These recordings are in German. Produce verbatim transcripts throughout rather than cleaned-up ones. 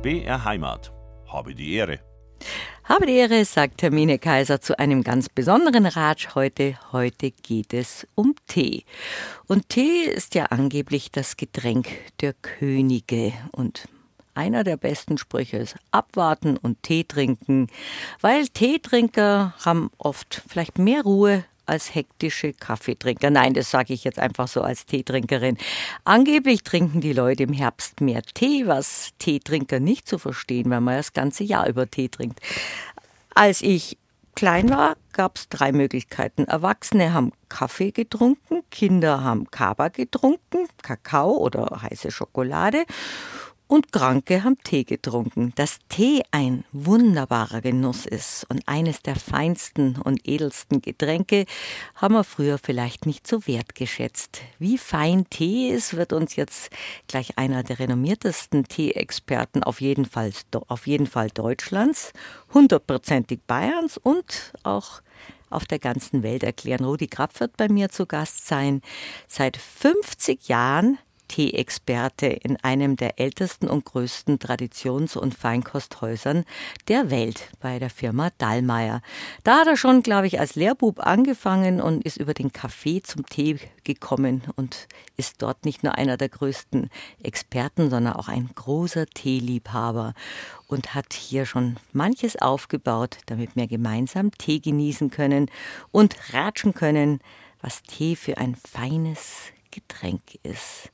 B R Heimat. Habe die Ehre. Habe die Ehre, sagt Hermine Kaiser zu einem ganz besonderen Ratsch heute. Heute geht es um Tee. Und Tee ist ja angeblich das Getränk der Könige. Und einer der besten Sprüche ist abwarten und Tee trinken, weil Teetrinker haben oft vielleicht mehr Ruhe als hektische Kaffeetrinker. Nein, das sage ich jetzt einfach so als Teetrinkerin. Angeblich trinken die Leute im Herbst mehr Tee, was Teetrinker nicht zu verstehen, weil man das ganze Jahr über Tee trinkt. Als ich klein war, gab es drei Möglichkeiten. Erwachsene haben Kaffee getrunken, Kinder haben Kaba getrunken, Kakao oder heiße Schokolade. Und Kranke haben Tee getrunken. Dass Tee ein wunderbarer Genuss ist und eines der feinsten und edelsten Getränke, haben wir früher vielleicht nicht so wertgeschätzt. Wie fein Tee ist, wird uns jetzt gleich einer der renommiertesten Tee-Experten auf jeden Fall, auf jeden Fall Deutschlands, hundertprozentig Bayerns und auch auf der ganzen Welt erklären. Rudi Krapf wird bei mir zu Gast sein. Seit fünfzig Jahren Tee-Experte in einem der ältesten und größten Traditions- und Feinkosthäusern der Welt, bei der Firma Dallmayr. Da hat er schon, glaube ich, als Lehrbub angefangen und ist über den Kaffee zum Tee gekommen und ist dort nicht nur einer der größten Experten, sondern auch ein großer Teeliebhaber und hat hier schon manches aufgebaut, damit wir gemeinsam Tee genießen können und ratschen können, was Tee für ein feines Getränk ist.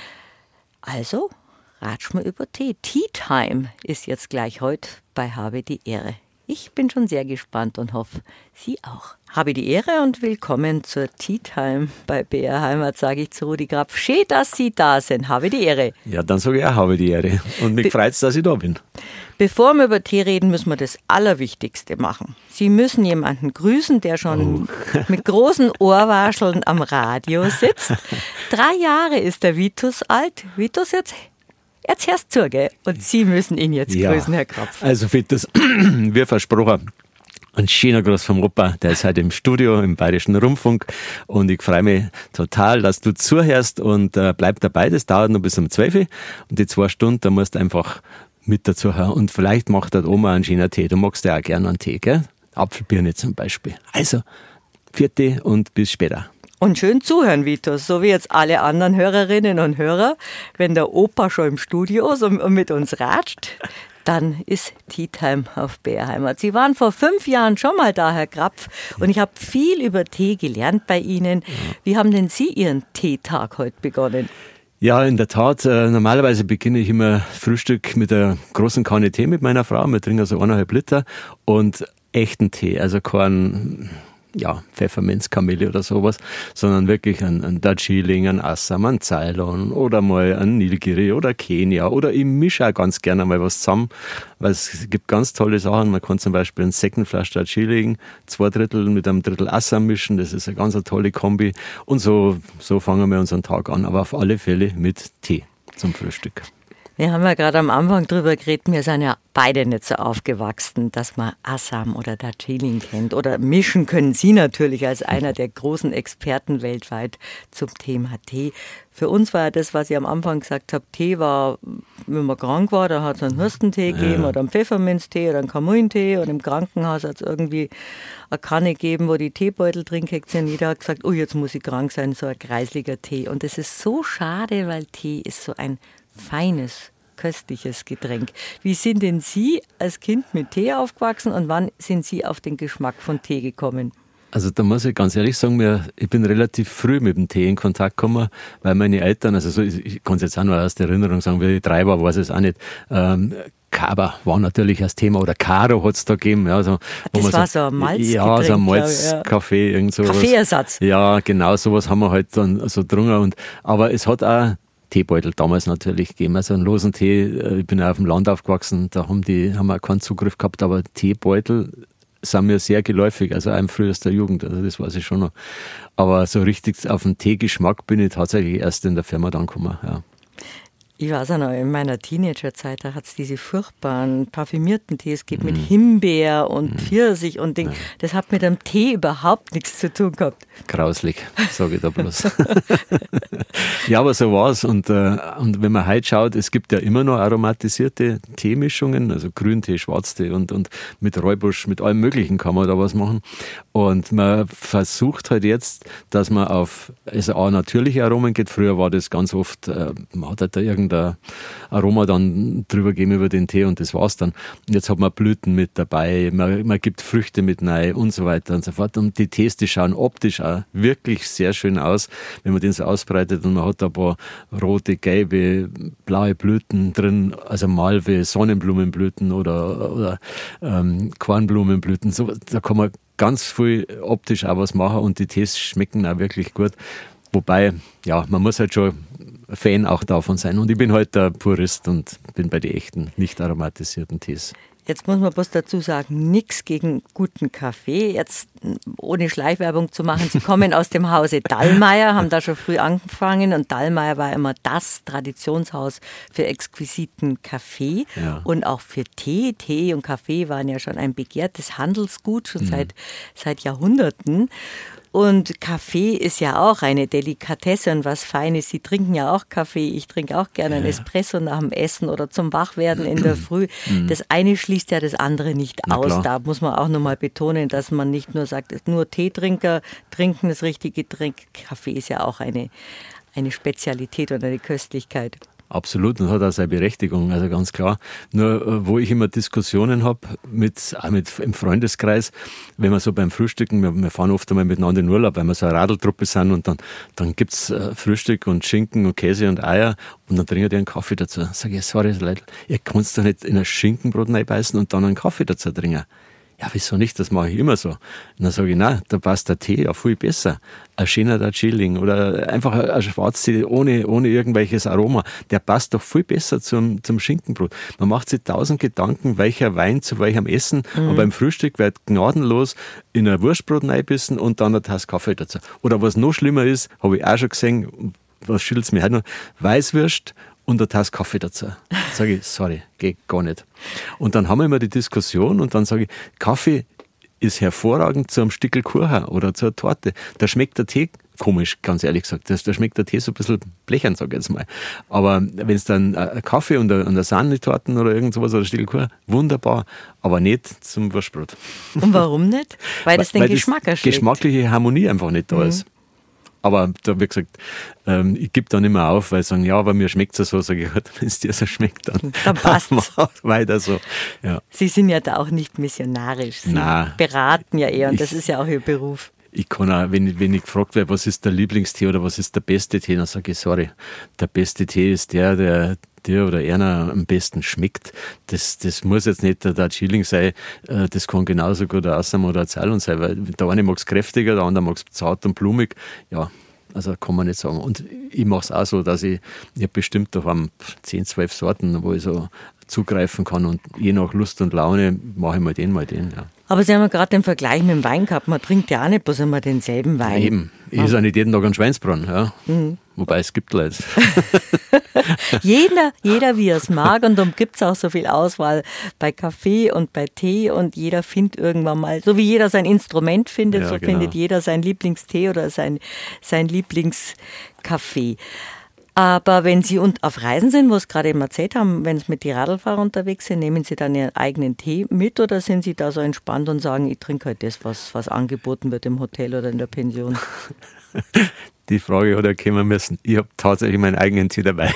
Also, ratsch mal über Tee. Tea Time ist jetzt gleich heute bei Habe die Ehre. Ich bin schon sehr gespannt und hoffe, Sie auch. Habe die Ehre und willkommen zur Tea Time bei B R Heimat, sage ich zu Rudi Krapf. Schön, dass Sie da sind. Habe die Ehre. Ja, dann sage ich auch, habe die Ehre. Und mich Be- freut es, dass ich da bin. Bevor wir über Tee reden, müssen wir das Allerwichtigste machen. Sie müssen jemanden grüßen, der schon oh. mit großen Ohrwascheln am Radio sitzt. Drei Jahre ist der Vitus alt. Vitus, jetzt, jetzt hörst du zu, gell? Und Sie müssen ihn jetzt ja. grüßen, Herr Krapf. Also Vitus, wie versprochen, ein schöner Gruß vom Opa, der ist heute im Studio im Bayerischen Rundfunk und ich freue mich total, dass du zuhörst und äh, bleib dabei, das dauert noch bis um zwölf Uhr und die zwei Stunden, da musst du einfach mit dazu hören und vielleicht macht der Oma einen schönen Tee, du magst ja auch gerne einen Tee, gell? Apfelbirne zum Beispiel. Also, vierte und bis später. Und schön zuhören, Vitus, so wie jetzt alle anderen Hörerinnen und Hörer, wenn der Opa schon im Studio ist und mit uns ratscht, dann ist Tea Time auf B R Heimat. Sie waren vor fünf Jahren schon mal da, Herr Krapf, und ich habe viel über Tee gelernt bei Ihnen. Wie haben denn Sie Ihren Teetag heute begonnen? Ja, in der Tat. Äh, normalerweise beginne ich immer Frühstück mit einer großen Kanne Tee mit meiner Frau. Wir trinken so eineinhalb Liter und echten Tee, also kein ja, Pfefferminz, Kamille oder sowas, sondern wirklich ein, ein Darjeeling, ein Assam, ein Ceylon oder mal ein Nilgiri oder Kenia oder ich mische auch ganz gerne mal was zusammen, weil es gibt ganz tolle Sachen. Man kann zum Beispiel ein Seckenflasch Darjeeling, zwei Drittel mit einem Drittel Assam mischen, das ist eine ganz eine tolle Kombi und so, so fangen wir unseren Tag an, aber auf alle Fälle mit Tee zum Frühstück. Wir haben ja gerade am Anfang drüber geredet, wir sind ja beide nicht so aufgewachsen, dass man Assam oder Darjeeling kennt. Oder mischen können Sie natürlich als einer der großen Experten weltweit zum Thema Tee. Für uns war ja das, was ich am Anfang gesagt habe, Tee war, wenn man krank war, da hat es einen Hürstentee gegeben ja. oder einen Pfefferminztee oder einen Kamillentee und im Krankenhaus hat es irgendwie eine Kanne gegeben, wo die Teebeutel drin gekriegt sind. Jeder hat gesagt, oh, jetzt muss ich krank sein, so ein kreisliger Tee. Und das ist so schade, weil Tee ist so ein feines, köstliches Getränk. Wie sind denn Sie als Kind mit Tee aufgewachsen und wann sind Sie auf den Geschmack von Tee gekommen? Also da muss ich ganz ehrlich sagen, ich bin relativ früh mit dem Tee in Kontakt gekommen, weil meine Eltern, also so, ich kann es jetzt auch nur aus der Erinnerung sagen, wie ich drei war, weiß ich es auch nicht, ähm, Kaba war natürlich das Thema, oder Karo hat es da gegeben. Ja, so, das war so, so ein Malzgetränk. Ja, so ein Malzkaffee, ja. irgend sowas. Kaffeeersatz. Ja, genau, sowas haben wir halt dann so drungen. Und, aber es hat auch Teebeutel damals natürlich gegeben, also einen losen Tee. Ich bin ja auf dem Land aufgewachsen, da haben die haben wir keinen Zugriff gehabt, aber Teebeutel sind mir sehr geläufig, also auch im frühester Jugend, also das weiß ich schon noch. Aber so richtig auf den Teegeschmack bin ich tatsächlich erst in der Firma dann gekommen, ja. Ich weiß auch noch, in meiner Teenagerzeit, da hat es diese furchtbaren parfümierten Tees gegeben mm. mit Himbeer und mm. Pfirsich und Ding. Ja. Das hat mit dem Tee überhaupt nichts zu tun gehabt. Grauslig, sage ich da bloß. Ja, aber so war's. Und, äh, und wenn man heute schaut, es gibt ja immer noch aromatisierte Teemischungen, also Grüntee, Schwarztee und, und mit Räubusch, mit allem Möglichen kann man da was machen. Und man versucht halt jetzt, dass man auf also auch natürliche Aromen geht. Früher war das ganz oft, äh, man hat halt da irgendein Aroma dann drüber gegeben über den Tee und das war's dann. Jetzt hat man Blüten mit dabei, man, man gibt Früchte mit rein und so weiter und so fort. Und die Tees, die schauen optisch auch wirklich sehr schön aus, wenn man den so ausbreitet und man hat da ein paar rote, gelbe, blaue Blüten drin, also Malve, Sonnenblumenblüten oder, oder ähm, Kornblumenblüten. So, da kann man ganz viel optisch auch was machen und die Tees schmecken auch wirklich gut. Wobei, ja, man muss halt schon Fan auch davon sein. Und ich bin halt der Purist und bin bei den echten, nicht aromatisierten Tees. Jetzt muss man bloß dazu sagen, nichts gegen guten Kaffee. Jetzt ohne Schleichwerbung zu machen, Sie kommen aus dem Hause Dallmayr, haben da schon früh angefangen und Dallmayr war immer das Traditionshaus für exquisiten Kaffee ja. und auch für Tee. Tee und Kaffee waren ja schon ein begehrtes Handelsgut, schon mhm. seit, seit Jahrhunderten. Und Kaffee ist ja auch eine Delikatesse und was Feines. Sie trinken ja auch Kaffee. Ich trinke auch gerne einen Espresso nach dem Essen oder zum Wachwerden in der Früh. Das eine schließt ja das andere nicht Na aus. Klar. Da muss man auch nochmal betonen, dass man nicht nur sagt, nur Teetrinker trinken das richtige Getränk. Kaffee ist ja auch eine, eine Spezialität und eine Köstlichkeit. Absolut, und hat auch seine Berechtigung, also ganz klar. Nur, wo ich immer Diskussionen habe, mit, auch mit, im Freundeskreis, wenn wir so beim Frühstücken, wir, wir fahren oft einmal miteinander in Urlaub, weil wir so eine Radeltruppe sind und dann, dann gibt es Frühstück und Schinken und Käse und Eier und dann trinke ich einen Kaffee dazu. Sag ich, sorry Leute, ihr könnt doch nicht in ein Schinkenbrot reinbeißen und dann einen Kaffee dazu trinken. Ja, wieso nicht? Das mache ich immer so. Und dann sage ich, nein, da passt der Tee ja viel besser. Ein schöner Darjeeling oder einfach ein Schwarztee ohne, ohne irgendwelches Aroma. Der passt doch viel besser zum, zum Schinkenbrot. Man macht sich tausend Gedanken, welcher Wein zu welchem Essen. Mhm. Und beim Frühstück wird gnadenlos in ein Wurstbrot reinbissen und dann eine Tasse Kaffee dazu. Oder was noch schlimmer ist, habe ich auch schon gesehen, was schüttelt es mir heute noch, Weißwürst und eine Tasse Kaffee dazu. Sage ich, sorry, geht gar nicht. Und dann haben wir immer die Diskussion und dann sage ich, Kaffee ist hervorragend zu einem Stückel Kuchen oder zu einer Torte. Da schmeckt der Tee komisch, ganz ehrlich gesagt. Da schmeckt der Tee so ein bisschen blechern, sage ich jetzt mal. Aber wenn es dann ein Kaffee und eine Sahnetorten oder irgend sowas oder ein Stückel Kuchen, wunderbar, aber nicht zum Wurstbrot. Und warum nicht? Weil das den Weil Geschmack das erschlägt. Geschmackliche Harmonie einfach nicht da mhm. ist. Aber da, wie gesagt, ähm, ich gebe da nicht mehr auf, weil sie sagen, ja, aber mir schmeckt es so. Sage ich, wenn es dir so schmeckt, dann, dann passt es. Weiter so. Ja. Sie sind ja da auch nicht missionarisch. Sie Nein, beraten ja eher und ich, das ist ja auch Ihr Beruf. Ich kann auch, wenn, wenn ich gefragt werde, was ist der Lieblingstee oder was ist der beste Tee, dann sage ich, sorry, der beste Tee ist der, der dir oder einer am besten schmeckt. Das, das muss jetzt nicht der Darjeeling sein, das kann genauso gut ein Assam oder ein Ceylon sein, weil der eine mag es kräftiger, der andere mag es zart und blumig. Ja, also kann man nicht sagen. Und ich mache es auch so, dass ich, ich habe bestimmt auf zehn, zwölf Sorten, wo ich so zugreifen kann und je nach Lust und Laune mache ich mal den, mal den. Ja. Aber Sie haben ja gerade den Vergleich mit dem Wein gehabt. Man trinkt ja auch nicht bloß immer denselben Wein. Ja, eben. Ich ja. esse auch nicht jeden Tag einen Schweinsbraten. Ja. Mhm. Wobei es gibt Leute. jeder, jeder, wie er es mag. Und darum gibt es auch so viel Auswahl bei Kaffee und bei Tee. Und jeder findet irgendwann mal, so wie jeder sein Instrument findet, ja, so genau. findet jeder sein Lieblingstee oder sein, sein Lieblingskaffee. Aber wenn Sie auf Reisen sind, wo Sie gerade eben erzählt haben, wenn Sie mit den Radlfahrern unterwegs sind, nehmen Sie dann Ihren eigenen Tee mit oder sind Sie da so entspannt und sagen, ich trinke halt das, was, was angeboten wird im Hotel oder in der Pension? Die Frage hat ja kommen müssen. Ich habe tatsächlich meinen eigenen Tee dabei.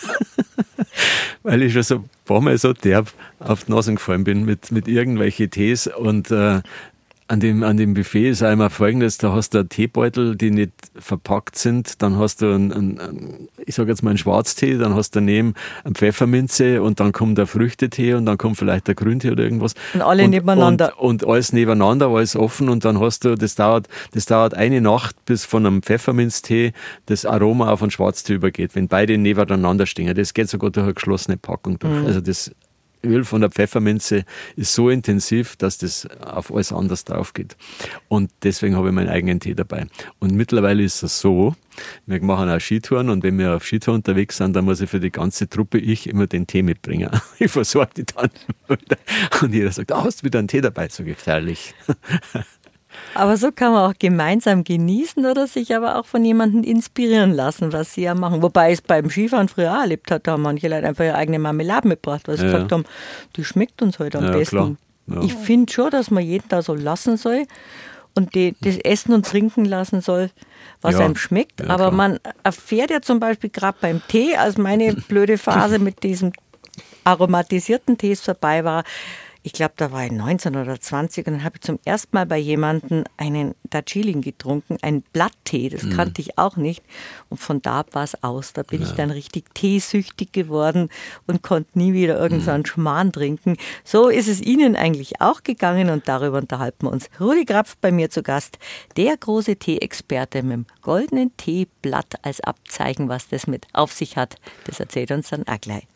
Weil ich schon so ein paar Mal so derb auf die Nase gefallen bin mit, mit irgendwelchen Tees und äh, An dem, an dem Buffet ist einmal Folgendes, da hast du einen Teebeutel, die nicht verpackt sind, dann hast du einen, einen ich sage jetzt mal einen Schwarztee, dann hast du daneben eine Pfefferminze und dann kommt der Früchtetee und dann kommt vielleicht der Grüntee oder irgendwas. Und alle und, nebeneinander. Und, und alles nebeneinander, alles offen und dann hast du, das dauert, das dauert eine Nacht, bis von einem Pfefferminztee das Aroma auf einen Schwarztee übergeht, wenn beide nebeneinander stehen. Das geht sogar durch eine geschlossene Packung durch. Mhm. Also das Öl von der Pfefferminze ist so intensiv, dass das auf alles anders drauf geht. Und deswegen habe ich meinen eigenen Tee dabei. Und mittlerweile ist es so, wir machen auch Skitouren und wenn wir auf Skitour unterwegs sind, dann muss ich für die ganze Truppe ich immer den Tee mitbringen. Ich versorge die dann wieder. Und jeder sagt, oh, hast du wieder einen Tee dabei? So gefährlich. Aber so kann man auch gemeinsam genießen oder sich aber auch von jemandem inspirieren lassen, was sie ja machen. Wobei es beim Skifahren früher auch erlebt hat, da haben manche Leute einfach ihre eigene Marmelade mitgebracht, weil sie ja. gesagt haben, die schmeckt uns heute halt am ja, besten. Ja. Ich finde schon, dass man jeden da so lassen soll und die, das Essen und Trinken lassen soll, was ja. einem schmeckt. Ja, aber klar. man erfährt ja zum Beispiel gerade beim Tee, als meine blöde Phase mit diesem aromatisierten Tees vorbei war, ich glaube, da war ich neunzehn oder zwanzig und dann habe ich zum ersten Mal bei jemandem einen Darjeeling getrunken, einen Blatttee, das mhm. kannte ich auch nicht. Und von da war es aus. Da bin ja. ich dann richtig teesüchtig geworden und konnte nie wieder irgendeinen mhm. Schmarrn trinken. So ist es Ihnen eigentlich auch gegangen und darüber unterhalten wir uns. Rudi Krapf bei mir zu Gast, der große Tee-Experte mit dem goldenen Teeblatt als Abzeichen, was das mit auf sich hat. Das erzählt uns dann auch gleich.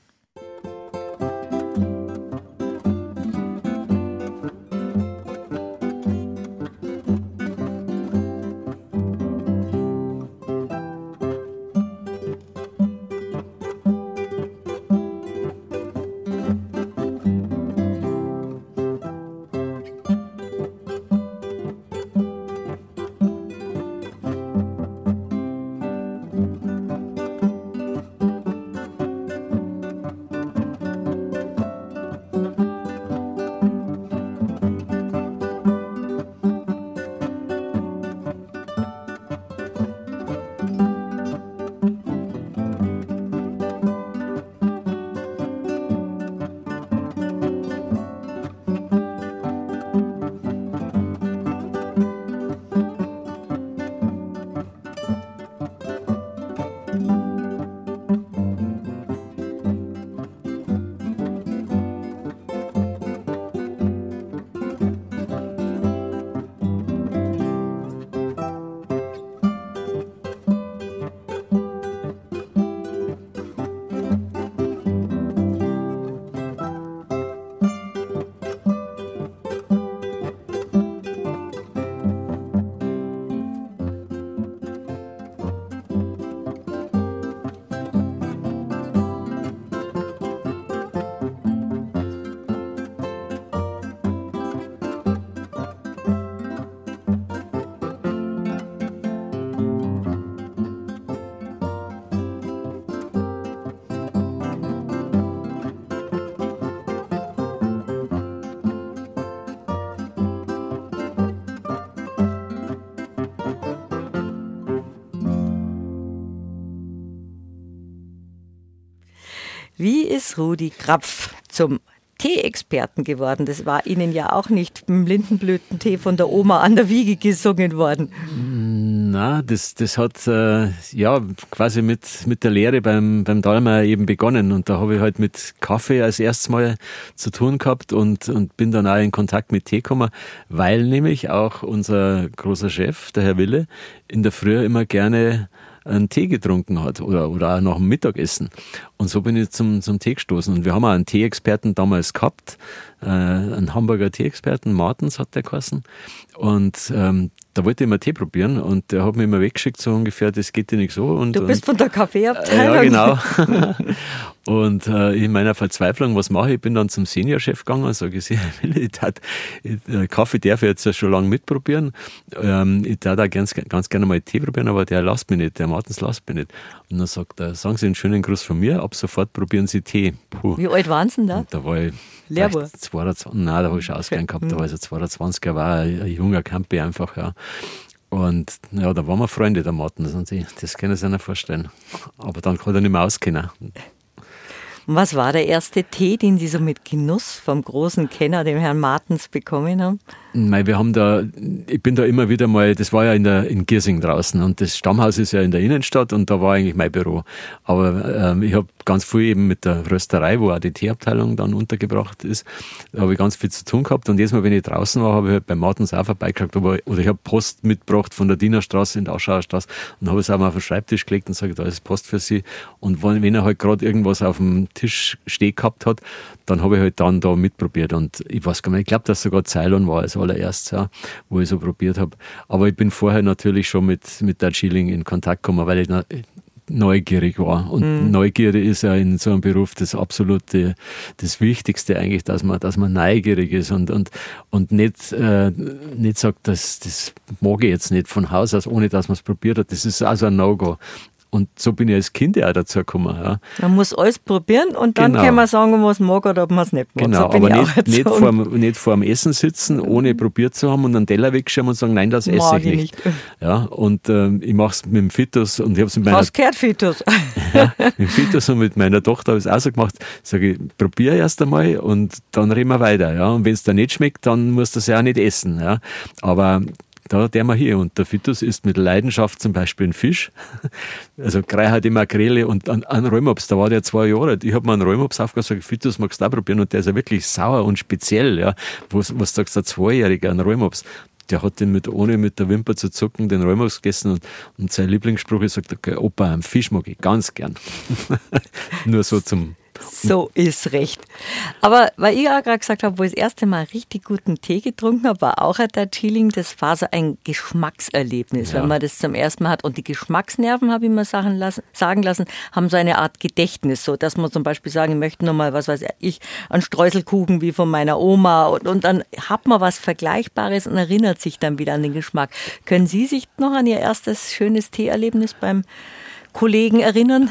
Wie ist Rudi Krapf zum Tee-Experten geworden? Das war Ihnen ja auch nicht im Lindenblütentee von der Oma an der Wiege gesungen worden. Na, das, das hat äh, ja quasi mit, mit der Lehre beim, beim Dallmayr eben begonnen. Und da habe ich halt mit Kaffee als erstes Mal zu tun gehabt und, und bin dann auch in Kontakt mit Tee gekommen, weil nämlich auch unser großer Chef, der Herr Wille, in der Früh immer gerne einen Tee getrunken hat oder, oder auch nach dem Mittagessen. Und so bin ich zum, zum Tee gestoßen. Und wir haben auch einen Tee-Experten damals gehabt, äh, einen Hamburger Tee-Experten, Martens hat der geheißen. Und ähm, da wollte ich immer Tee probieren und der hat mich immer weggeschickt, so ungefähr, das geht dir nicht so. Und, du bist und, von der Kaffeeabteilung. Äh, ja, genau. Und äh, in meiner Verzweiflung, was mache ich? Ich bin dann zum Seniorchef gegangen und sage, ich, ich tat, Kaffee darf ich jetzt ja schon lange mitprobieren. Ähm, ich darf auch ganz, ganz gerne mal Tee probieren, aber der lasst mich nicht, der Martens lasst mich nicht. Und dann sagt er, sagen Sie einen schönen Gruß von mir, ab sofort probieren Sie Tee. Puh. Wie alt waren Sie denn da? Und da war ich Lehrbuhr. zweiundzwanzig, nein, da habe ich schon ausgegangen gehabt, da war ich so zweiundzwanzig, er war ein, ein junger Campi einfach, ja. Und ja, da waren wir Freunde, der Martens und ich, das können Sie sich nicht vorstellen. Aber dann kann er nicht mehr auskennen. Und was war der erste Tee, den Sie so mit Genuss vom großen Kenner, dem Herrn Martens, bekommen haben? Mei, wir haben da, ich bin da immer wieder mal, das war ja in, der, in Giersing draußen und das Stammhaus ist ja in der Innenstadt und da war eigentlich mein Büro. Aber ähm, ich habe ganz viel eben mit der Rösterei, wo auch die Teeabteilung dann untergebracht ist, da habe ich ganz viel zu tun gehabt und jedes Mal, wenn ich draußen war, habe ich halt bei Martens auch vorbeigeschaut, oder ich habe Post mitgebracht von der Dienerstraße in der Aschauer Straße und habe es auch mal auf den Schreibtisch gelegt und sage, da ist Post für Sie. Und wenn er halt gerade irgendwas auf dem Tisch stehen gehabt hat, dann habe ich halt dann da mitprobiert. Und ich weiß gar nicht, ich glaube, dass sogar Ceylon war als allererstes, ja, wo ich so probiert habe. Aber ich bin vorher natürlich schon mit, mit Darjeeling in Kontakt gekommen, weil ich na, neugierig war. Und mhm. Neugierde ist ja in so einem Beruf das absolute, das Wichtigste eigentlich, dass man, dass man neugierig ist und, und, und nicht, äh, nicht sagt, das, das mag ich jetzt nicht von Haus aus, ohne dass man es probiert hat. Das ist also ein No-Go. Und so bin ich als Kind ja auch dazu gekommen. Ja. Man muss alles probieren und dann genau. kann man sagen, ob man es mag oder ob man es nicht mag. Genau, so aber nicht, nicht, vor, nicht vor dem Essen sitzen, ohne probiert zu haben und einen Teller wegschauen und sagen, nein, das esse mag ich nicht. nicht. Ja, und ähm, ich mache es mit dem Fitus und ich habe es mit meiner... Was gehört Fitus? Ja, mit dem Fitus und mit meiner Tochter habe ich es auch so gemacht. Ich sage, probiere erst einmal und dann reden wir weiter. Ja. Und wenn es dir nicht schmeckt, dann musst du es ja auch nicht essen. Ja. Aber... Da der mal hier. Und der Fitus isst mit Leidenschaft zum Beispiel einen Fisch. Also Greiheit die Makrele und einen, einen Rollmops. Da war der zwei Jahre alt. Ich habe mir einen Rollmops aufgesagt, Fitus, magst du auch probieren? Und der ist ja wirklich sauer und speziell. Ja. Was, was sagst du, ein Zweijähriger, ein Rollmops? Der hat den mit, ohne mit der Wimper zu zucken, den Rollmops gegessen. Und, und sein Lieblingsspruch ist, sagt, okay, Opa, einen Fisch mag ich ganz gern. Nur so zum... So ist recht. Aber weil ich auch gerade gesagt habe, wo ich das erste Mal richtig guten Tee getrunken habe, war auch ein Darjeeling. Das war so ein Geschmackserlebnis, ja. wenn man das zum ersten Mal hat. Und die Geschmacksnerven, habe ich mir sagen lassen, sagen lassen, haben so eine Art Gedächtnis, so dass man zum Beispiel sagen, ich möchte nochmal, was weiß ich, einen Streuselkuchen wie von meiner Oma. Und, und dann hat man was Vergleichbares und erinnert sich dann wieder an den Geschmack. Können Sie sich noch an Ihr erstes schönes Teeerlebnis beim Kollegen erinnern?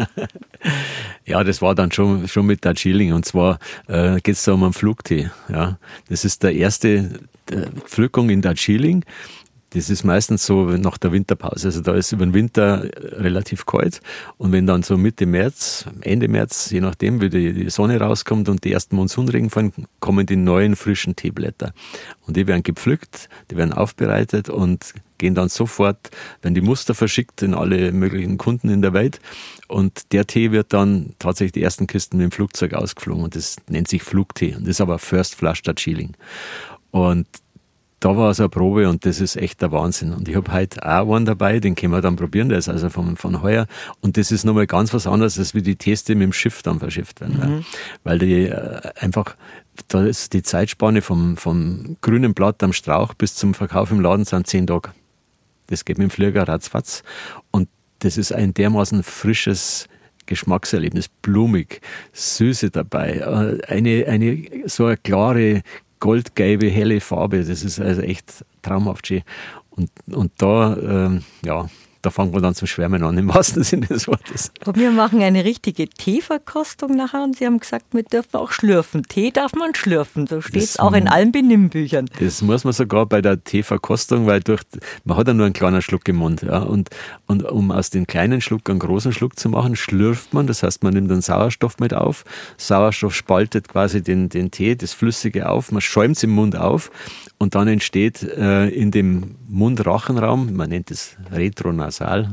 Ja, das war dann schon, schon mit Darjeeling. Und zwar äh, geht es da um einen Flugtee. Ja. Das ist der erste der Pflückung in Darjeeling. Das ist meistens so nach der Winterpause. Also da ist über den Winter relativ kalt. Und wenn dann so Mitte März, Ende März, je nachdem, wie die, die Sonne rauskommt und die ersten Monsunregen fallen, kommen die neuen frischen Teeblätter. Und die werden gepflückt, die werden aufbereitet und gehen dann sofort, werden die Muster verschickt in alle möglichen Kunden in der Welt. Und der Tee wird dann tatsächlich die ersten Kisten mit dem Flugzeug ausgeflogen. Und das nennt sich Flugtee. Und das ist aber First Flush Darjeeling. Und da war so eine Probe und das ist echt der Wahnsinn. Und ich habe heute auch einen dabei, den können wir dann probieren, der ist also von, von heuer. Und das ist nochmal ganz was anderes, als wie die Tees, die mit dem Schiff dann verschifft werden. Mhm. Ja. Weil die äh, einfach, da ist die Zeitspanne vom, vom grünen Blatt am Strauch bis zum Verkauf im Laden sind zehn Tage. Das geht mit dem Flieger ratzfatz. Und das ist ein dermaßen frisches Geschmackserlebnis, blumig, Süße dabei, eine, eine so eine klare, goldgelbe, helle Farbe, das ist also echt traumhaft schön. Und, und da, ähm, ja, da fangen wir dann zum Schwärmen an, im wahrsten Sinne des Wortes. Und wir machen eine richtige Teeverkostung nachher und Sie haben gesagt, wir dürfen auch schlürfen. Tee darf man schlürfen, so steht es auch in allen Benimmbüchern. Das muss man sogar bei der Teeverkostung, weil durch, man hat ja nur einen kleinen Schluck im Mund. Ja, und, und um aus dem kleinen Schluck einen großen Schluck zu machen, schlürft man, das heißt, man nimmt den Sauerstoff mit auf. Sauerstoff spaltet quasi den, den Tee, das Flüssige auf, man schäumt es im Mund auf und dann entsteht äh, in dem Mund-Rachenraum, man nennt es Retronasal,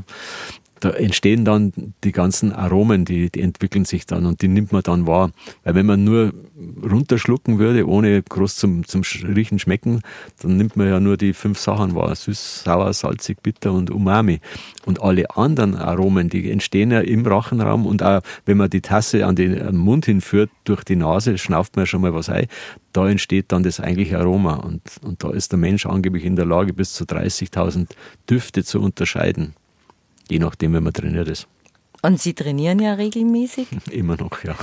da entstehen dann die ganzen Aromen, die, die entwickeln sich dann und die nimmt man dann wahr. Weil wenn man nur runterschlucken würde, ohne groß zum, zum Riechen schmecken, dann nimmt man ja nur die fünf Sachen wahr. Süß, sauer, salzig, bitter und Umami. Und alle anderen Aromen, die entstehen ja im Rachenraum und auch wenn man die Tasse an den Mund hinführt, durch die Nase, schnauft man ja schon mal was ein, da entsteht dann das eigentliche Aroma. Und, und da ist der Mensch angeblich in der Lage, bis zu dreißigtausend Düfte zu unterscheiden. Je nachdem, wenn man trainiert ist. Und Sie trainieren ja regelmäßig? Immer noch, ja.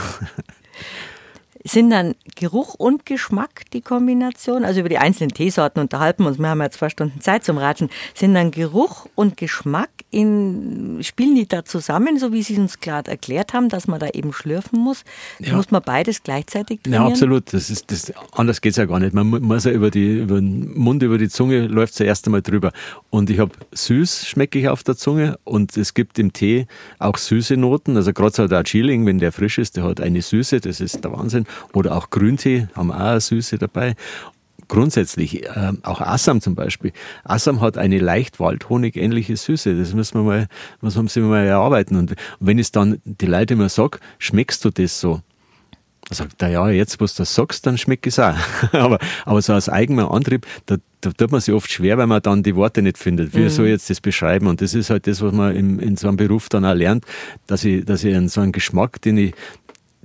Sind dann Geruch und Geschmack die Kombination? Also über die einzelnen Teesorten unterhalten wir uns. Wir haben ja zwei Stunden Zeit zum Ratschen. Sind dann Geruch und Geschmack, in, spielen die da zusammen, so wie Sie uns gerade erklärt haben, dass man da eben schlürfen muss? Ja. Muss man beides gleichzeitig trainieren? Ja, absolut. Das ist, das, anders geht es ja gar nicht. Man muss ja über, die, über den Mund, über die Zunge läuft es ja erst einmal drüber. Und ich habe süß, schmecke ich auf der Zunge. Und es gibt im Tee auch süße Noten. Also gerade so der Darjeeling, wenn der frisch ist, der hat eine Süße, das ist der Wahnsinn. Oder auch Grüntee haben auch eine Süße dabei. Grundsätzlich, äh, auch Assam zum Beispiel. Assam hat eine leicht Waldhonig-ähnliche Süße. Das müssen wir mal, muss man sich mal erarbeiten. Und wenn ich dann die Leute immer sage, schmeckst du das so? Da sagt er, ja, jetzt, wo du das sagst, dann schmeckt es auch. aber, aber so aus eigenem Antrieb, da, da tut man sich oft schwer, weil man dann die Worte nicht findet. Wie mhm. soll ich jetzt das beschreiben? Und das ist halt das, was man im, in so einem Beruf dann auch lernt, dass ich, dass ich so einen Geschmack, den ich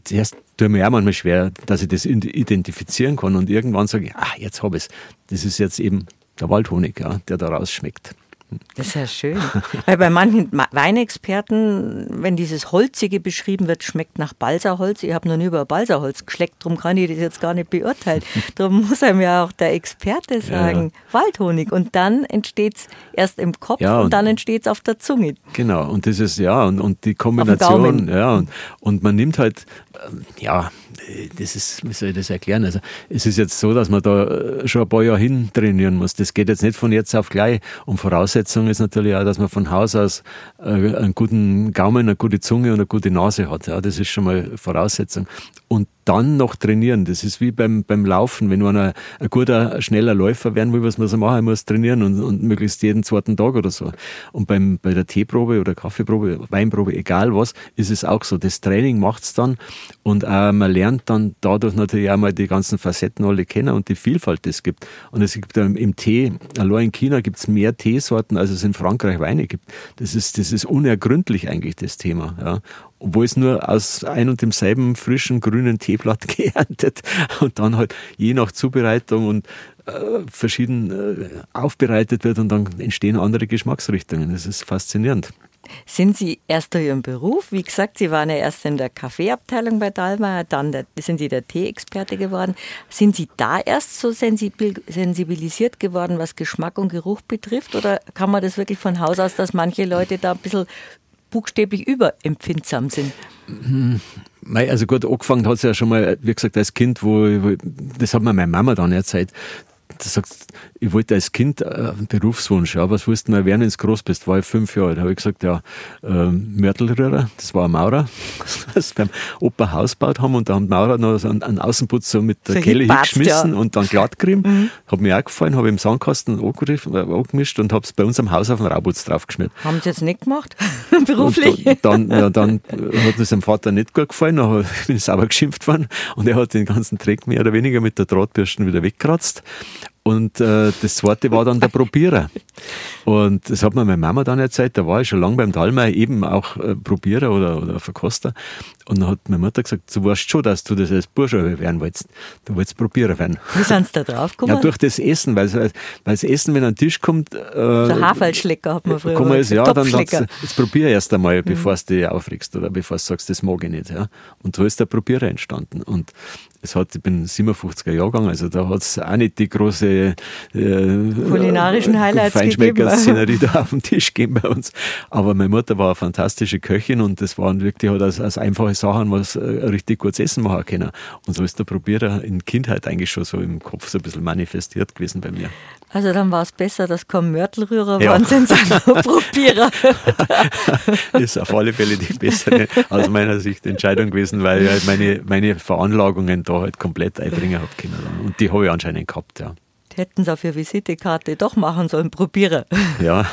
zuerst tue ich mir auch manchmal schwer, dass ich das identifizieren kann und irgendwann sage ich, ah, jetzt habe ich es. Das ist jetzt eben der Waldhonig, ja, der da rausschmeckt. Das ist ja schön. Weil bei manchen Weinexperten, wenn dieses Holzige beschrieben wird, schmeckt nach Balsaholz. Ich habe noch nie über Balsaholz geschleckt, darum kann ich das jetzt gar nicht beurteilen. Darum muss einem ja auch der Experte sagen, ja. Waldhonig. Und dann entsteht es erst im Kopf ja, und, und dann entsteht es auf der Zunge. Genau, und das ist, ja, und, und die Kombination, ja, und, und man nimmt halt, ja, das ist, wie soll ich das erklären? Also, es ist jetzt so, dass man da schon ein paar Jahre hin trainieren muss. Das geht jetzt nicht von jetzt auf gleich. Und Voraussetzung ist natürlich auch, dass man von Haus aus einen guten Gaumen, eine gute Zunge und eine gute Nase hat. Ja, das ist schon mal Voraussetzung. Und dann noch trainieren. Das ist wie beim, beim Laufen. Wenn man ein, ein guter, schneller Läufer werden will, was man so machen muss, trainieren und, und möglichst jeden zweiten Tag oder so. Und beim, bei der Teeprobe oder Kaffeeprobe, Weinprobe, egal was, ist es auch so. Das Training macht es dann und äh, man lernt dann dadurch natürlich auch mal die ganzen Facetten alle kennen und die Vielfalt, die es gibt. Und es gibt ähm, im Tee, allein in China gibt es mehr Teesorten, als es in Frankreich Weine gibt. Das ist, das ist unergründlich eigentlich, das Thema. Ja. Obwohl es nur aus ein und demselben frischen, grünen Teeblatt geerntet und dann halt je nach Zubereitung und äh, verschieden äh, aufbereitet wird und dann entstehen andere Geschmacksrichtungen. Das ist faszinierend. Sind Sie erst durch Ihren Beruf, wie gesagt, Sie waren ja erst in der Kaffeeabteilung bei Dallmayr, dann der, sind Sie der Tee-Experte geworden. Sind Sie da erst so sensibil, sensibilisiert geworden, was Geschmack und Geruch betrifft? Oder kann man das wirklich von Haus aus, dass manche Leute da ein bisschen buchstäblich überempfindsam sind? Also gut, angefangen hat es ja schon mal, wie gesagt, als Kind, wo, wo das hat mir meine Mama dann erzählt. Du sagst, ich wollte als Kind einen Berufswunsch, ja, was willst du mal werden, wenn du groß bist? War ich fünf Jahre alt. Da habe ich gesagt, ja, ähm, Mörtelrührer, das war ein Maurer, das beim Opa Haus gebaut haben und da haben die Maurer noch so einen, einen Außenputz so mit der so Kelle hingeschmissen ja. und dann glatt gerieben. Mhm. Hat mir auch gefallen, habe im Sandkasten angemischt und habe es bei uns am Haus auf den Raubutz draufgeschmiert. Haben Sie jetzt nicht gemacht? Beruflich? Und dann, ja, dann hat es dem Vater nicht gut gefallen, dann bin ich sauber geschimpft worden und er hat den ganzen Dreck mehr oder weniger mit der Drahtbürste wieder weggekratzt. Und äh, das zweite war dann der Probierer. Und das hat mir meine Mama dann erzählt, da war ich schon lange beim Dallmayr eben auch äh, Probierer oder, oder Verkoster. Und dann hat meine Mutter gesagt, du weißt schon, dass du das als Bursche werden wolltest. Du wolltest Probierer werden. Wie sind Sie da drauf gekommen? Ja, durch das Essen, weil, weil das Essen, wenn an den Tisch kommt... Äh, so Haferlschlecker hat man früher kann man es, ja, dann sagst du, jetzt probier erst einmal, mhm. bevor du dich aufregst oder bevor du sagst, das mag ich nicht. Ja. Und so ist der Probierer entstanden. Und es hat, ich bin siebenundfünfziger Jahrgang, also da hat es auch nicht die große äh, kulinarischen Highlights Feinschmecker-Szenerie da auf dem Tisch gegeben bei uns. Aber meine Mutter war eine fantastische Köchin und das waren wirklich halt aus, aus einfache Sachen, was äh, richtig gutes Essen machen können. Und so ist der Probierer in Kindheit eigentlich schon so im Kopf so ein bisschen manifestiert gewesen bei mir. Also dann war es besser, dass kein Mörtelrührer ja. waren, sind es nur Probierer. Das ist auf alle Fälle die bessere, aus meiner Sicht, Entscheidung gewesen, weil ich halt meine, meine Veranlagungen da halt komplett einbringen habe können. Und die habe ich anscheinend gehabt, ja. Hätten sie auf ihre Visitekarte doch machen sollen, Probierer. Ja.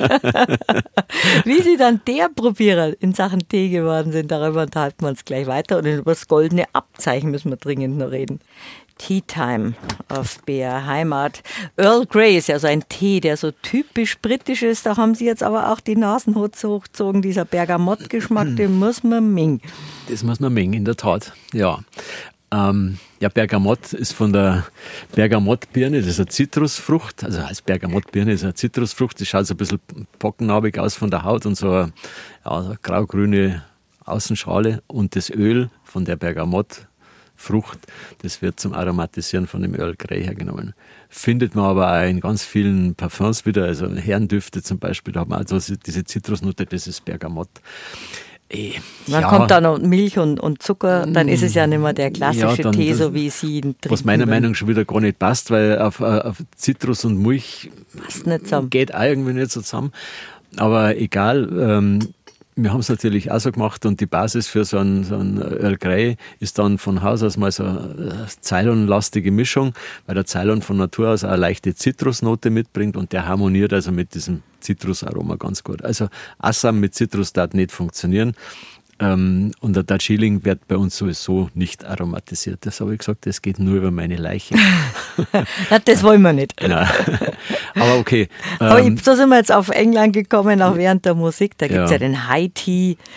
Wie sie dann der Probierer in Sachen Tee geworden sind, darüber unterhalten wir uns gleich weiter. Und über das goldene Abzeichen müssen wir dringend noch reden. Tea Time auf B R Heimat. Earl Grey ist ja so ein Tee, der so typisch britisch ist. Da haben Sie jetzt aber auch die Nasenhutze hochgezogen. Dieser Bergamottgeschmack, den muss man mengen. Das muss man mengen, in der Tat, ja. Ähm, ja, Bergamott ist von der Bergamottbirne, das ist eine Zitrusfrucht, also als Bergamottbirne ist eine Zitrusfrucht, die schaut so ein bisschen pockennarbig aus von der Haut und so eine, ja, so eine grau-grüne Außenschale und das Öl von der Bergamottfrucht, das wird zum Aromatisieren von dem Earl Grey hergenommen. Findet man aber auch in ganz vielen Parfums wieder, also Herrendüfte zum Beispiel, da hat man also diese Zitrusnote, das ist Bergamott. Dann ja. kommt da noch Milch und, und Zucker, dann ist es ja nicht mehr der klassische ja, Tee, das, so wie Sie ihn trinken. Was meiner Meinung nach schon wieder gar nicht passt, weil auf, auf Zitrus und Milch passt nicht zusammen. Geht auch irgendwie nicht so zusammen. Aber egal, ähm, wir haben es natürlich auch so gemacht und die Basis für so einen, so einen Earl Grey ist dann von Haus aus mal so eine Ceylon-lastige Mischung, weil der Ceylon von Natur aus eine leichte Zitrusnote mitbringt und der harmoniert also mit diesem Zitrusaroma ganz gut. Also Assam mit Zitrus darf nicht funktionieren. Ähm, und der Darjeeling wird bei uns sowieso nicht aromatisiert. Das habe ich gesagt, das geht nur über meine Leiche. Das wollen wir nicht. Nein. Aber okay. Aber ähm, so sind wir jetzt auf England gekommen, auch während der Musik. Da gibt es ja. ja den High Tea.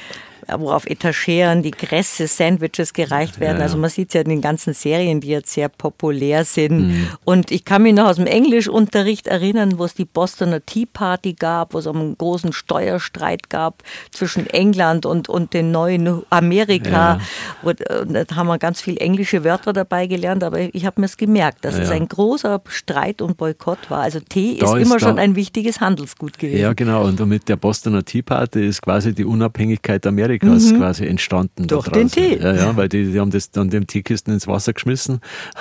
wo auf Etageren die Kresse-Sandwiches gereicht werden. Ja, ja. Also man sieht es ja in den ganzen Serien, die jetzt sehr populär sind. Mhm. Und ich kann mich noch aus dem Englischunterricht erinnern, wo es die Bostoner Tea Party gab, wo es einen großen Steuerstreit gab zwischen England und, und den neuen Amerika. Ja. Und, und da haben wir ganz viele englische Wörter dabei gelernt, aber ich habe mir es gemerkt, dass Ja, es ja. ein großer Streit und Boykott war. Also Tee Da ist ist immer da- schon ein wichtiges Handelsgut gewesen. Ja, genau. Und mit der Bostoner Tea Party ist quasi die Unabhängigkeit Amerikas Mhm. quasi entstanden. Durch da draußen. den Tee. Ja, ja, weil die, die haben das dann den Teekisten ins Wasser geschmissen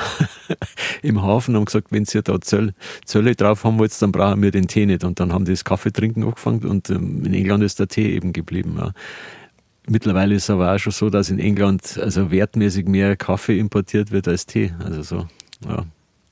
im Hafen und haben gesagt, wenn ihr da Zöll, Zölle drauf haben wollt, dann brauchen wir den Tee nicht. Und dann haben die das Kaffee trinken angefangen und ähm, in England ist der Tee eben geblieben. Ja. Mittlerweile ist es aber auch schon so, dass in England also wertmäßig mehr Kaffee importiert wird als Tee. Also so, ja.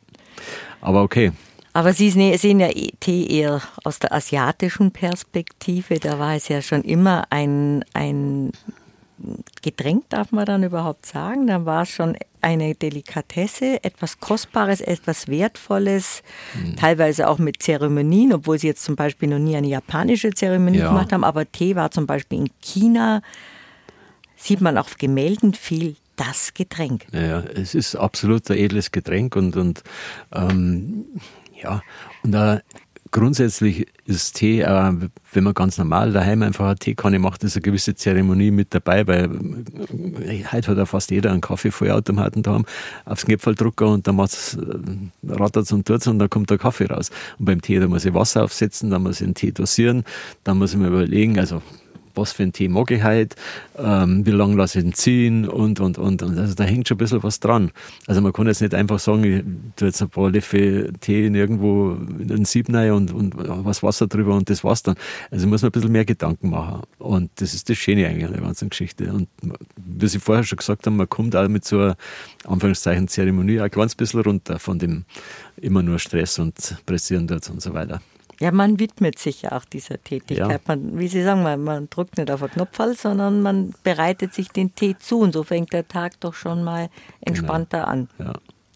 Aber okay. Aber Sie sehen sehen ja Tee eher aus der asiatischen Perspektive. Da war es ja schon immer ein, ein Getränk, darf man dann überhaupt sagen. Da war es schon eine Delikatesse, etwas Kostbares, etwas Wertvolles, mhm. teilweise auch mit Zeremonien, obwohl Sie jetzt zum Beispiel noch nie eine japanische Zeremonie Ja. gemacht haben. Aber Tee war zum Beispiel in China, sieht man auf Gemälden viel, das Getränk. Ja, es ist absolut ein edles Getränk und, und ähm, ja, und auch grundsätzlich ist Tee, äh, wenn man ganz normal daheim einfach eine Teekanne macht, ist eine gewisse Zeremonie mit dabei, weil äh, heute hat ja fast jeder einen Kaffeevollautomaten daheim, aufs Knöpfeldrucker und dann macht's, äh, rattert es und tut's und dann kommt der Kaffee raus. Und beim Tee, da muss ich Wasser aufsetzen, dann muss ich den Tee dosieren, dann muss ich mir überlegen, also was für einen Tee mag ich heute, ähm, wie lange lasse ich ihn ziehen und, und, und. und also da hängt schon ein bisschen was dran. Also man kann jetzt nicht einfach sagen, ich tue jetzt ein paar Löffel Tee in irgendwo in einen Sieb rein und, und was Wasser drüber und das war's dann. Also muss man ein bisschen mehr Gedanken machen. Und das ist das Schöne eigentlich an der ganzen Geschichte. Und wie Sie vorher schon gesagt haben, man kommt auch mit so einer Anführungszeichen Zeremonie ein kleines bisschen runter von dem immer nur Stress und Pressieren dort und so weiter. Ja, man widmet sich ja auch dieser Tätigkeit. Ja. Man, wie Sie sagen, man, man drückt nicht auf einen Knopf, sondern man bereitet sich den Tee zu und so fängt der Tag doch schon mal entspannter an. Ja.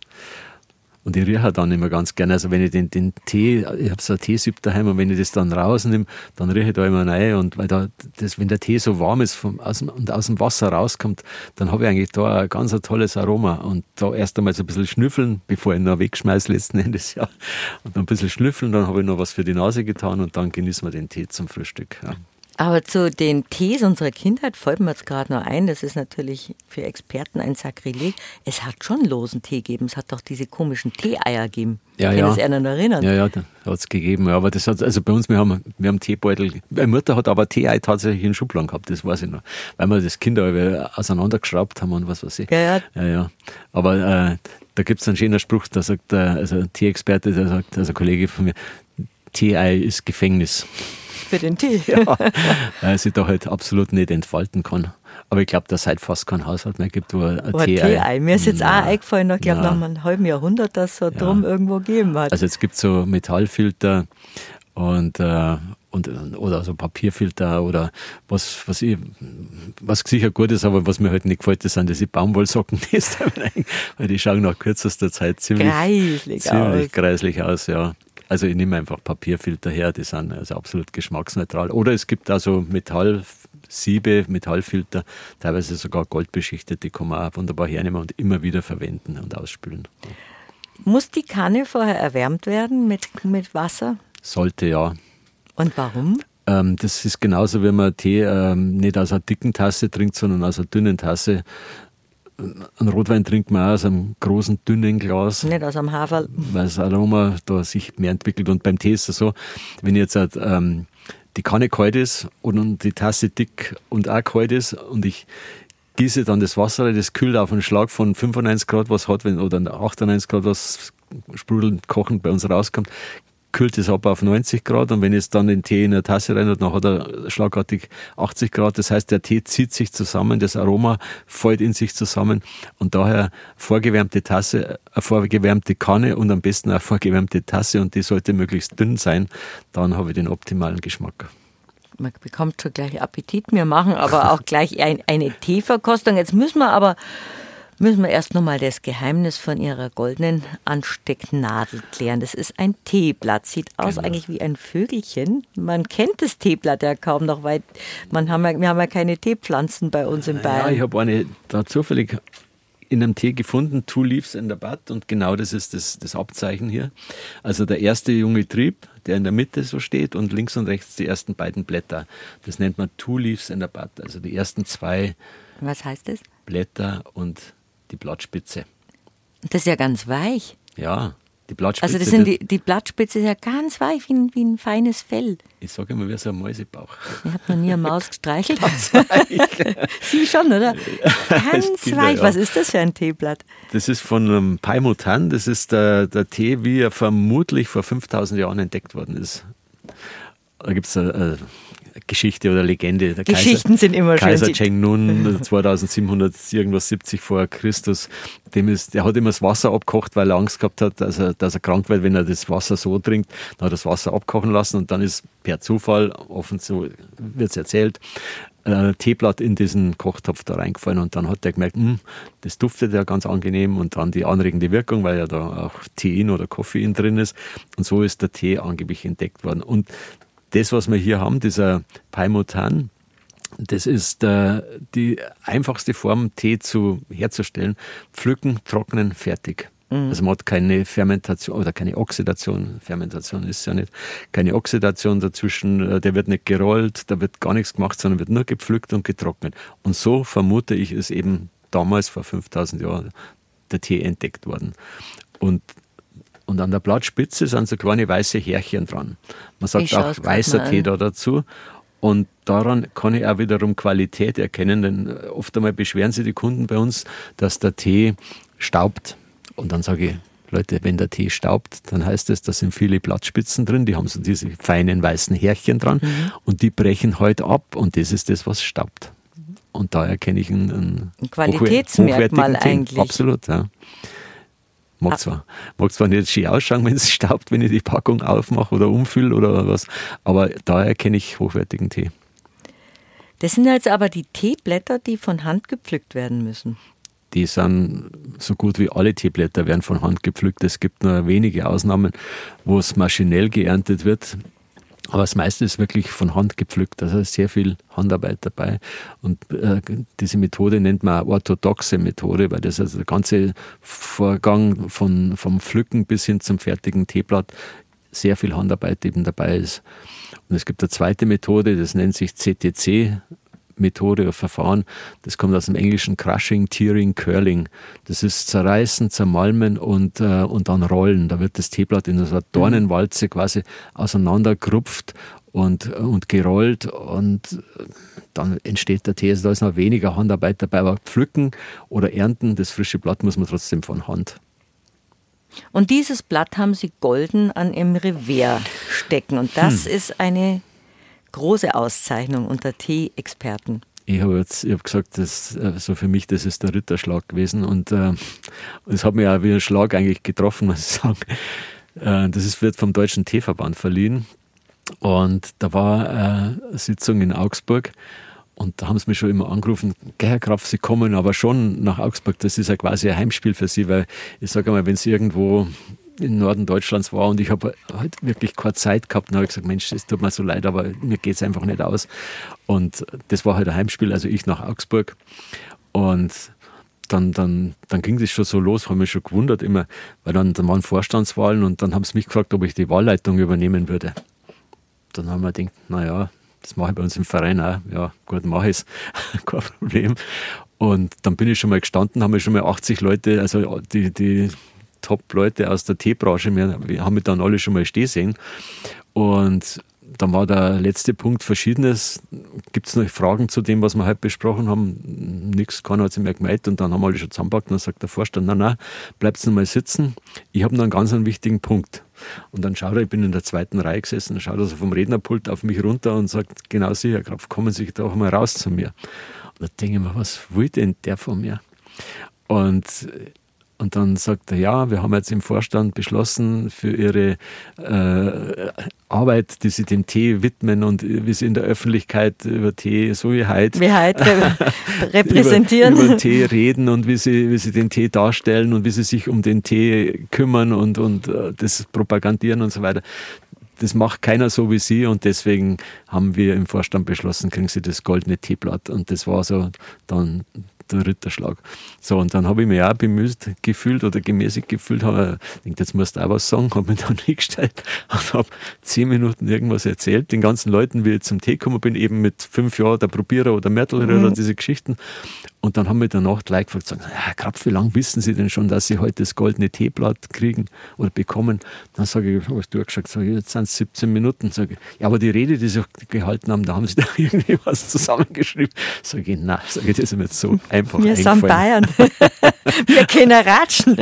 Und ich rieche dann immer ganz gerne, also wenn ich den, den Tee, ich habe so ein Teesieb daheim und wenn ich das dann rausnehme, dann rieche ich da immer rein und weil da, das, wenn der Tee so warm ist vom, aus, dem, und aus dem Wasser rauskommt, dann habe ich eigentlich da ein ganz ein tolles Aroma und da erst einmal so ein bisschen schnüffeln, bevor ich ihn noch wegschmeiße letzten Endes, ja. Und dann ein bisschen schnüffeln, dann habe ich noch was für die Nase getan und dann genießen wir den Tee zum Frühstück, ja. Aber zu den Tees unserer Kindheit fällt mir jetzt gerade noch ein, das ist natürlich für Experten ein Sakrileg. Es hat schon losen Tee gegeben, es hat doch diese komischen Teeeier gegeben. Ja, ich kann ja. das erinnern erinnern. Ja, ja, da hat es gegeben. Ja, aber das hat, also bei uns, wir haben, wir haben Teebeutel. Meine Mutter hat aber Tee-Ei tatsächlich in Schubladen gehabt, das weiß ich noch. Weil wir das Kind auseinandergeschraubt haben und was weiß ich. Ja, ja. ja, ja. Aber äh, da gibt es einen schönen Spruch, da sagt äh, also ein Tee-Experte, der sagt, also ein Kollege von mir, Tee-Ei ist Gefängnis. Für den Tee. Ja, weil er sich da halt absolut nicht entfalten kann. Aber ich glaube, dass es halt fast keinen Haushalt mehr gibt, wo ein Oh, ein Tee-Ei. Tee-Ei. Mir ist jetzt Na, auch eingefallen, ich glaube na. nach einem halben Jahrhundert, dass es so drum irgendwo gegeben hat. Also es gibt so Metallfilter und, äh, und oder so Papierfilter oder was, was ich, was sicher gut ist, aber was mir halt nicht gefällt, das sind diese Baumwollsocken, die ist da rein, weil die schauen nach kürzester Zeit ziemlich Greislich ziemlich aus. greislich aus, ja. Also ich nehme einfach Papierfilter her, die sind also absolut geschmacksneutral. Oder es gibt also Metallsiebe, Metallfilter, teilweise sogar goldbeschichtet, die kann man auch wunderbar hernehmen und immer wieder verwenden und ausspülen. Muss die Kanne vorher erwärmt werden mit, mit Wasser? Sollte ja. Und warum? Ähm, das ist genauso, wenn man Tee ähm, nicht aus einer dicken Tasse trinkt, sondern aus einer dünnen Tasse. Einen Rotwein trinkt man auch aus einem großen, dünnen Glas. Nicht aus einem Haferl. Weil das Aroma da sich mehr entwickelt. Und beim Tee ist es so, wenn jetzt ähm, die Kanne kalt ist und die Tasse dick und auch kalt ist und ich gieße dann das Wasser rein, das kühlt auf einen Schlag von fünfundneunzig Grad, was hat, wenn, oder achtundneunzig Grad, was sprudelnd kochend bei uns rauskommt, kühlt es ab auf neunzig Grad und wenn ich dann den Tee in eine Tasse rein und dann hat er schlagartig achtzig Grad. Das heißt, der Tee zieht sich zusammen, das Aroma fällt in sich zusammen und daher vorgewärmte Tasse, eine vorgewärmte Kanne und am besten eine vorgewärmte Tasse und die sollte möglichst dünn sein, dann habe ich den optimalen Geschmack. Man bekommt schon gleich Appetit mir machen, aber auch gleich ein, eine Teeverkostung. Jetzt müssen wir aber Müssen wir erst nochmal das Geheimnis von Ihrer goldenen Anstecknadel klären. Das ist ein Teeblatt, sieht aus Genau. eigentlich wie ein Vögelchen. Man kennt das Teeblatt ja kaum noch, weil man haben ja, wir haben ja keine Teepflanzen bei uns in Ja, Bayern. ich habe eine da zufällig in einem Tee gefunden, Two Leaves in the Bud, und genau das ist das, das Abzeichen hier. Also der erste junge Trieb, der in der Mitte so steht, und links und rechts die ersten beiden Blätter. Das nennt man Two Leaves in the Bud, also die ersten zwei Was heißt das? Blätter und die Blattspitze. Das ist ja ganz weich. Ja, die Blattspitze. Also das sind wird- die, die Blattspitze ist ja ganz weich, wie ein, wie ein feines Fell. Ich sage immer, wie so ein Mäusebauch. Ich habe noch nie eine Maus gestreichelt. Sie schon, oder? Ganz Kinder, weich. ja. Was ist das für ein Teeblatt? Das ist von einem Paimutan. Das ist der, der Tee, wie er vermutlich vor fünftausend Jahren entdeckt worden ist. Da gibt es eine, eine Geschichte oder Legende. Der Geschichten Kaiser, sind immer schön. Kaiser Sie- Cheng Nun, zweitausendsiebenhundert irgendwas siebzig vor Christus, dem ist, der hat immer das Wasser abgekocht, weil er Angst gehabt hat, dass er, dass er krank wird, wenn er das Wasser so trinkt. Dann hat er das Wasser abkochen lassen, und dann ist per Zufall, offen so wird es erzählt, ein Teeblatt in diesen Kochtopf da reingefallen, und dann hat er gemerkt, hm, das duftet ja ganz angenehm, und dann die anregende Wirkung, weil ja da auch Tein oder Koffein drin ist, und so ist der Tee angeblich entdeckt worden. Und das, was wir hier haben, dieser Paimutan, das ist äh, die einfachste Form, Tee zu, herzustellen. Pflücken, trocknen, fertig. Mhm. Also man hat keine Fermentation oder keine Oxidation, Fermentation ist es ja nicht, keine Oxidation dazwischen, der wird nicht gerollt, da wird gar nichts gemacht, sondern wird nur gepflückt und getrocknet. Und so vermute ich, ist eben damals vor fünftausend Jahren der Tee entdeckt worden. Und Und an der Blattspitze sind so kleine weiße Härchen dran. Man sagt Ich auch schau's grad weißer mal Tee an. da dazu. Und daran kann ich auch wiederum Qualität erkennen, denn oft einmal beschweren sich die Kunden bei uns, dass der Tee staubt. Und dann sage ich, Leute, wenn der Tee staubt, dann heißt es, da sind viele Blattspitzen drin, die haben so diese feinen weißen Härchen dran, mhm. und die brechen heute ab, und das ist das, was staubt. Und da erkenne ich einen, einen Ein Qualitätsmerkmal hochwertigen Tee. eigentlich. Absolut, ja. Mag zwar, mag zwar nicht schön ausschauen, wenn es staubt, wenn ich die Packung aufmache oder umfülle oder was, aber da erkenne ich hochwertigen Tee. Das sind jetzt aber die Teeblätter, die von Hand gepflückt werden müssen. Die sind so gut wie alle Teeblätter werden von Hand gepflückt. Es gibt nur wenige Ausnahmen, wo es maschinell geerntet wird. Aber das meiste ist wirklich von Hand gepflückt. Also ist sehr viel Handarbeit dabei. Und äh, diese Methode nennt man auch orthodoxe Methode, weil das also der ganze Vorgang von, vom Pflücken bis hin zum fertigen Teeblatt sehr viel Handarbeit eben dabei ist. Und es gibt eine zweite Methode, das nennt sich C T C Methode oder Verfahren. Das kommt aus dem englischen Crushing, Tearing, Curling. Das ist Zerreißen, Zermalmen und, äh, und dann Rollen. Da wird das Teeblatt in so einer Dornenwalze quasi auseinandergerupft und, und gerollt, und dann entsteht der Tee. Also da ist noch weniger Handarbeit dabei, aber pflücken oder ernten, das frische Blatt muss man trotzdem von Hand. Und dieses Blatt haben Sie golden an Ihrem Revers stecken. Und das hm. ist eine große Auszeichnung unter Tee-Experten. Ich habe jetzt, ich habe gesagt, das, also für mich, das ist der Ritterschlag gewesen, und äh, es hat mich auch wie ein Schlag eigentlich getroffen, muss ich sagen. Äh, das ist, wird vom Deutschen Teeverband verliehen, und da war äh, eine Sitzung in Augsburg, und da haben sie mich schon immer angerufen, Herr Graf, Sie kommen aber schon nach Augsburg, das ist ja quasi ein Heimspiel für Sie, weil ich sage einmal, wenn Sie irgendwo im Norden Deutschlands war und ich habe halt wirklich keine Zeit gehabt, dann habe ich gesagt, Mensch, es tut mir so leid, aber mir geht es einfach nicht aus. Und das war halt ein Heimspiel, also ich nach Augsburg. Und dann, dann, dann ging das schon so los, habe mich schon gewundert immer, weil dann, dann waren Vorstandswahlen, und dann haben sie mich gefragt, ob ich die Wahlleitung übernehmen würde. Dann haben wir gedacht, naja, das mache ich bei uns im Verein auch. Ja, gut, mache ich es, kein Problem. Und dann bin ich schon mal gestanden, haben wir schon mal achtzig Leute, also die, die Top-Leute aus der Teebranche, wir, wir haben mich dann alle schon mal stehen sehen. Und dann war der letzte Punkt Verschiedenes. Gibt es noch Fragen zu dem, was wir heute besprochen haben? Nichts, keiner hat sich mehr gemeldet, und dann haben alle schon zusammengepackt, und dann sagt der Vorstand, nein, nein, bleibt noch mal sitzen. Ich habe noch einen ganz einen wichtigen Punkt. Und dann schaut er, ich bin in der zweiten Reihe gesessen, dann schaut er so vom Rednerpult auf mich runter und sagt, genau Sie, Herr Graf, kommen Sie doch mal raus zu mir. Und da denke ich mir, was will denn der von mir? Und Und dann sagt er, ja, wir haben jetzt im Vorstand beschlossen, für ihre äh, Arbeit, die sie dem Tee widmen und wie sie in der Öffentlichkeit über Tee, so wie heute, wie heute repräsentieren. über, über den Tee reden und wie sie, wie sie den Tee darstellen und wie sie sich um den Tee kümmern und, und uh, das propagandieren und so weiter. Das macht keiner so wie sie und deswegen haben wir im Vorstand beschlossen, kriegen sie das goldene Teeblatt. Und das war so dann der Ritterschlag. So, und dann habe ich mich auch bemüht gefühlt oder gemäßigt gefühlt, habe gedacht, jetzt musst du auch was sagen, habe mich dann hingestellt und habe zehn Minuten irgendwas erzählt, den ganzen Leuten, wie ich zum Tee gekommen bin, eben mit fünf Jahren der Probierer oder Märtlerer mhm. oder diese Geschichten. Und dann haben wir danach die Leute gefragt, sagen, ja, Krapf, wie lange wissen Sie denn schon, dass Sie heute das goldene Teeblatt kriegen oder bekommen? Dann sage ich, was du gesagt, sage ich, jetzt sind es siebzehn Minuten. Sage ich, ja, aber die Rede, die Sie gehalten haben, da haben Sie da irgendwie was zusammengeschrieben. Sage ich, nein, sage ich, das ist mir jetzt so einfach Wir sind Bayern. Wir können ratschen.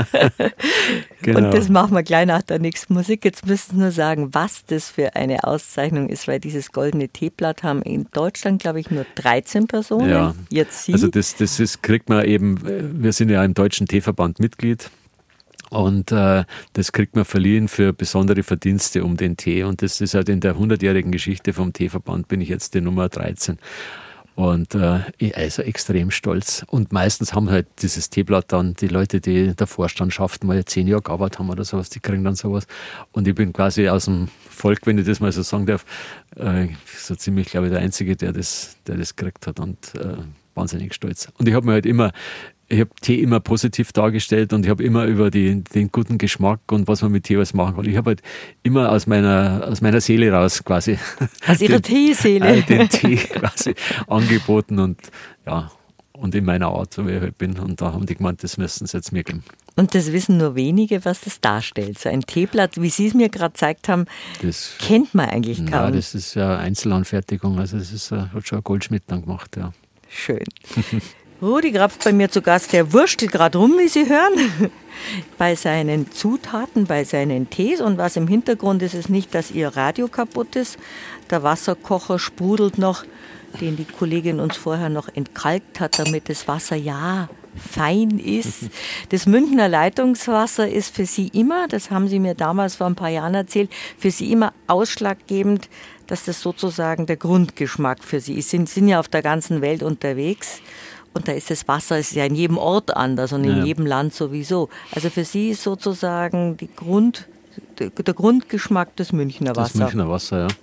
Genau. Und das machen wir gleich nach der nächsten Musik. Jetzt müssen wir nur sagen, was das für eine Auszeichnung ist, weil dieses goldene Teeblatt haben in Deutschland, glaube ich, nur dreizehn Personen. Ja. Jetzt Sie. Also das, das ist, kriegt man eben, wir sind ja im Deutschen Teeverband Mitglied. Und äh, das kriegt man verliehen für besondere Verdienste um den Tee. Und das ist halt in der hundertjährigen Geschichte vom Teeverband bin ich jetzt die Nummer dreizehn. Und äh, ich also extrem stolz. Und meistens haben halt dieses Teeblatt dann die Leute, die der Vorstand schafft, mal zehn Jahre gearbeitet haben oder sowas, die kriegen dann sowas. Und ich bin quasi aus dem Volk, wenn ich das mal so sagen darf, äh, so ziemlich, glaube ich, der Einzige, der das, der das gekriegt hat und äh, wahnsinnig stolz. Und ich habe mir halt immer Ich habe Tee immer positiv dargestellt und ich habe immer über die, den guten Geschmack und was man mit Tee was machen kann. Ich habe halt immer aus meiner, aus meiner Seele raus quasi. Aus Ihrer Teeseele. Äh, den Tee quasi angeboten und ja, und in meiner Art, so wie ich halt bin. Und da haben die gemeint, das müssen sie jetzt mir geben. Und das wissen nur wenige, was das darstellt. So ein Teeblatt, wie Sie es mir gerade gezeigt haben, das kennt man eigentlich kaum. Ja, das ist ja Einzelanfertigung, also das ist, hat schon ein Goldschmied dann gemacht, ja. Schön. Rudi Krapf bei mir zu Gast, der wurstelt gerade rum, wie Sie hören, bei seinen Zutaten, bei seinen Tees. Und was im Hintergrund ist, ist nicht, dass Ihr Radio kaputt ist. Der Wasserkocher sprudelt noch, den die Kollegin uns vorher noch entkalkt hat, damit das Wasser ja fein ist. Das Münchner Leitungswasser ist für Sie immer, das haben Sie mir damals vor ein paar Jahren erzählt, für Sie immer ausschlaggebend, dass das sozusagen der Grundgeschmack für Sie ist. Sie sind ja auf der ganzen Welt unterwegs. Und da ist das Wasser, ist ja in jedem Ort anders und in ja. jedem Land sowieso. Also für Sie ist sozusagen die Grund, der, der Grundgeschmack des Münchner Wasser. Das Münchner Wasser, ja.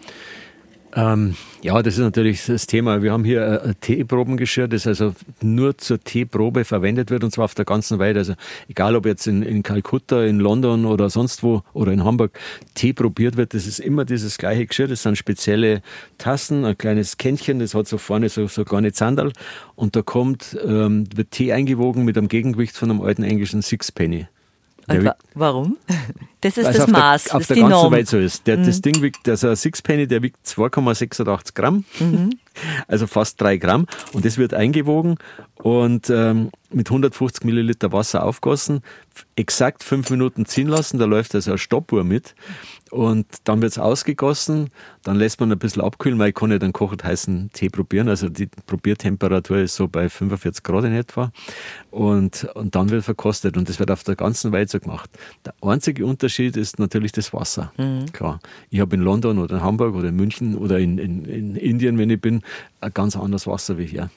Ähm, ja, das ist natürlich das Thema. Wir haben hier ein Teeprobengeschirr, das also nur zur Teeprobe verwendet wird und zwar auf der ganzen Welt. Also egal, ob jetzt in, in Kalkutta, in London oder sonst wo oder in Hamburg Tee probiert wird, das ist immer dieses gleiche Geschirr. Das sind spezielle Tassen, ein kleines Kännchen, das hat so vorne so, so kleine Zanderl und da kommt, ähm, wird Tee eingewogen mit einem Gegengewicht von einem alten englischen Sixpenny. Und wa- warum? Das ist also das auf Maß, der, das auf ist der die ganzen Norm. Welt so ist. Der, mhm. Das Ding wiegt, also ein Sixpenny, der wiegt zwei Komma sechsundachtzig Gramm, mhm. also fast drei Gramm. Und das wird eingewogen und ähm, mit hundertfünfzig Milliliter Wasser aufgossen, exakt fünf Minuten ziehen lassen. Da läuft also eine Stoppuhr mit. Und dann wird es ausgegossen, dann lässt man ein bisschen abkühlen, weil ich kann nicht einen kochend heißen Tee probieren. Also die Probiertemperatur ist so bei fünfundvierzig Grad in etwa. Und, und dann wird verkostet und das wird auf der ganzen Welt so gemacht. Der einzige Unterschied ist natürlich das Wasser. Mhm. Klar. Ich habe in London oder in Hamburg oder in München oder in, in, in Indien, wenn ich bin, ein ganz anderes Wasser wie hier.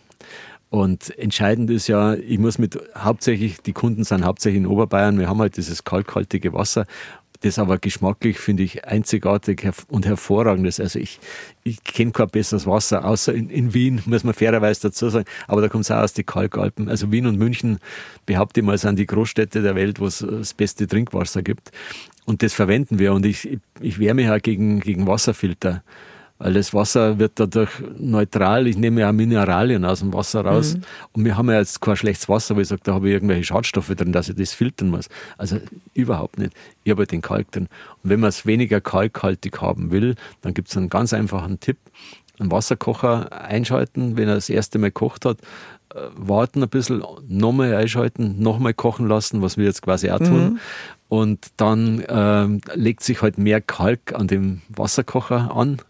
Und entscheidend ist ja, ich muss mit hauptsächlich, die Kunden sind hauptsächlich in Oberbayern, wir haben halt dieses kalkhaltige Wasser, das aber geschmacklich, finde ich, einzigartig und hervorragend ist. Also ich, ich kenne kein besseres Wasser, außer in, in Wien, muss man fairerweise dazu sagen, aber da kommt es auch aus den Kalkalpen. Also Wien und München, behaupte ich mal, sind die Großstädte der Welt, wo es das beste Trinkwasser gibt. Und das verwenden wir und ich, ich wehre mich auch gegen, gegen Wasserfilter. Weil das Wasser wird dadurch neutral. Ich nehme ja auch Mineralien aus dem Wasser raus. Mhm. Und wir haben ja jetzt kein schlechtes Wasser, wo ich sage, da habe ich irgendwelche Schadstoffe drin, dass ich das filtern muss. Also überhaupt nicht. Ich habe halt den Kalk drin. Und wenn man es weniger kalkhaltig haben will, dann gibt es einen ganz einfachen Tipp. Einen Wasserkocher einschalten, wenn er das erste Mal gekocht hat, äh, warten ein bisschen, nochmal einschalten, nochmal kochen lassen, was wir jetzt quasi auch tun. Mhm. Und dann äh, legt sich halt mehr Kalk an dem Wasserkocher an.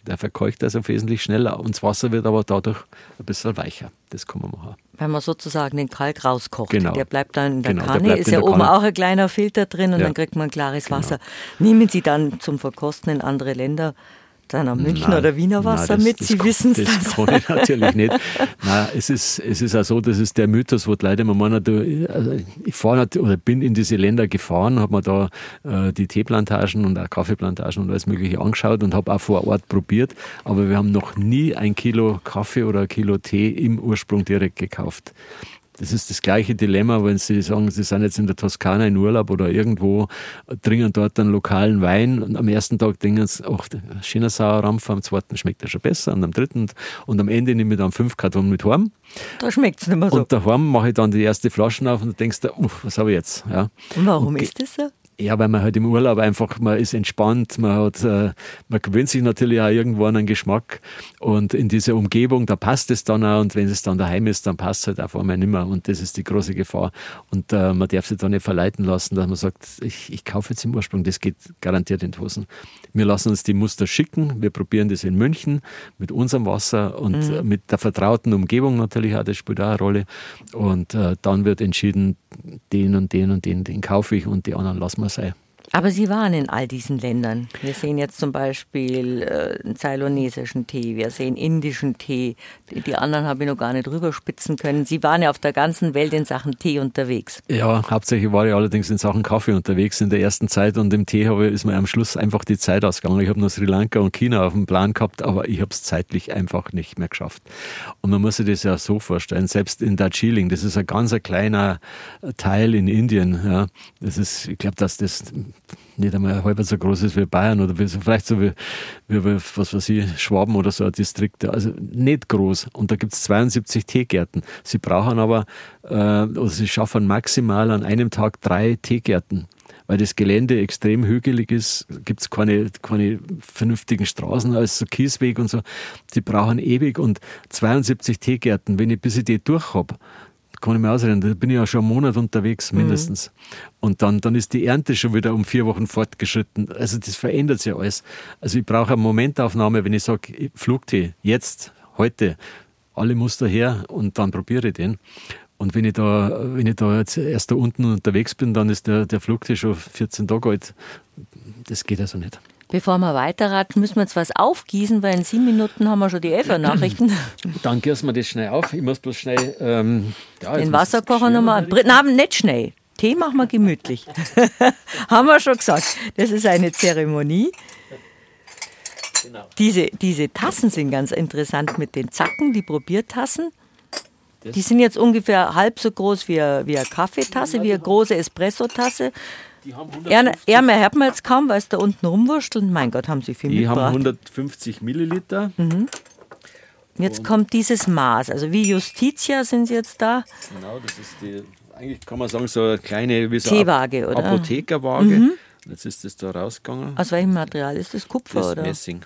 Der verkeucht also wesentlich schneller und das Wasser wird aber dadurch ein bisschen weicher. Das kann man machen. Wenn man sozusagen den Kalk rauskocht. Genau. Der bleibt dann in der Genau, der Kanne, bleibt ist in ja der oben Kanne. auch ein kleiner Filter drin und Ja. dann kriegt man klares Genau. Wasser. Nehmen Sie dann zum Verkosten in andere Länder dann am München Nein, oder Wiener nein, Wasser das- mit? das Sie kann- wissen es Das kann ich natürlich nicht. Nein, es ist, es ist auch so, das ist der Mythos, wo die Leute immer meinen, du, also ich fahre nicht, oder bin in diese Länder gefahren, habe mir da äh, die Teeplantagen und auch Kaffeeplantagen und alles Mögliche angeschaut und habe auch vor Ort probiert, aber wir haben noch nie ein Kilo Kaffee oder ein Kilo Tee im Ursprung direkt gekauft. Das ist das gleiche Dilemma, wenn Sie sagen, Sie sind jetzt in der Toskana in Urlaub oder irgendwo, trinken dort einen lokalen Wein und am ersten Tag denken Sie, ach, schöner Sauerrampf, am zweiten schmeckt er schon besser und am dritten und am Ende nehme ich dann fünf Kartonen mit heim. Da schmeckt es nicht mehr so. Und daheim mache ich dann die erste Flaschen auf und du denkst, uff, was habe ich jetzt? Ja. Und warum Und ist das so? Ja, weil man halt im Urlaub einfach, man ist entspannt, man hat, äh, man gewöhnt sich natürlich auch irgendwo an einen Geschmack und in dieser Umgebung, da passt es dann auch und wenn es dann daheim ist, dann passt es halt auf einmal nicht mehr und das ist die große Gefahr und äh, man darf sich da nicht verleiten lassen, dass man sagt, ich, ich kaufe jetzt im Ursprung, das geht garantiert in die Hosen. Wir lassen uns die Muster schicken, wir probieren das in München mit unserem Wasser und Mhm. äh, mit der vertrauten Umgebung natürlich auch, das spielt auch eine Rolle und äh, dann wird entschieden, den und den und den, den kaufe ich und die anderen lassen wir sein. Aber Sie waren in all diesen Ländern. Wir sehen jetzt zum Beispiel äh, einen zeylonesischen Tee, wir sehen indischen Tee. Die, die anderen habe ich noch gar nicht rüberspitzen können. Sie waren ja auf der ganzen Welt in Sachen Tee unterwegs. Ja, hauptsächlich war ich allerdings in Sachen Kaffee unterwegs in der ersten Zeit und im Tee habe, ist mir am Schluss einfach die Zeit ausgegangen. Ich habe noch Sri Lanka und China auf dem Plan gehabt, aber ich habe es zeitlich einfach nicht mehr geschafft. Und man muss sich das ja so vorstellen, selbst in Darjeeling, das ist ein ganz ein kleiner Teil in Indien. Ja, das ist, ich glaube, dass das nicht einmal halb so groß ist wie Bayern oder wie, vielleicht so wie, wie, wie was weiß ich, Schwaben oder so ein Distrikt. Also nicht groß. Und da gibt es zweiundsiebzig Teegärten. Sie brauchen aber, äh, oder sie schaffen maximal an einem Tag drei Teegärten. Weil das Gelände extrem hügelig ist, gibt es keine, keine vernünftigen Straßen, als so Kiesweg und so. Sie brauchen ewig und zweiundsiebzig Teegärten, wenn ich bis ich die durch habe, kann ich mir ausreden, da bin ich ja schon einen Monat unterwegs mindestens. Mhm. Und dann, dann ist die Ernte schon wieder um vier Wochen fortgeschritten. Also das verändert sich alles. Also ich brauche eine Momentaufnahme, wenn ich sage, Flugtee, jetzt, heute, alle Muster her und dann probiere ich den. Und wenn ich da, wenn ich da jetzt erst da unten unterwegs bin, dann ist der, der Flugtee schon vierzehn Tage alt. Das geht also nicht. Bevor wir weiterraten, müssen wir jetzt was aufgießen, weil in sieben Minuten haben wir schon die Elfer-Nachrichten. Dann gießen wir das schnell auf. Ich muss bloß schnell ähm, ja, Den Wasserkocher nochmal. Nein, nicht schnell. Tee machen wir gemütlich. Haben wir schon gesagt. Das ist eine Zeremonie. Genau. Diese, diese Tassen sind ganz interessant mit den Zacken, die Probiertassen. Die sind jetzt ungefähr halb so groß wie eine, wie eine Kaffeetasse, wie eine große Espressotasse. Ärmer hört man jetzt kaum, weil es da unten rumwurschtelt. Mein Gott, haben sie viel Die mitgebracht. haben hundertfünfzig Milliliter. Mhm. Jetzt kommt dieses Maß. Also wie Justitia sind sie jetzt da. Genau, das ist die, eigentlich kann man sagen, so eine kleine wie so Teewaage, oder? Apothekerwaage. Mhm. Jetzt ist das da rausgegangen. Aus welchem Material ist das? Kupfer, Das ist oder? Messing.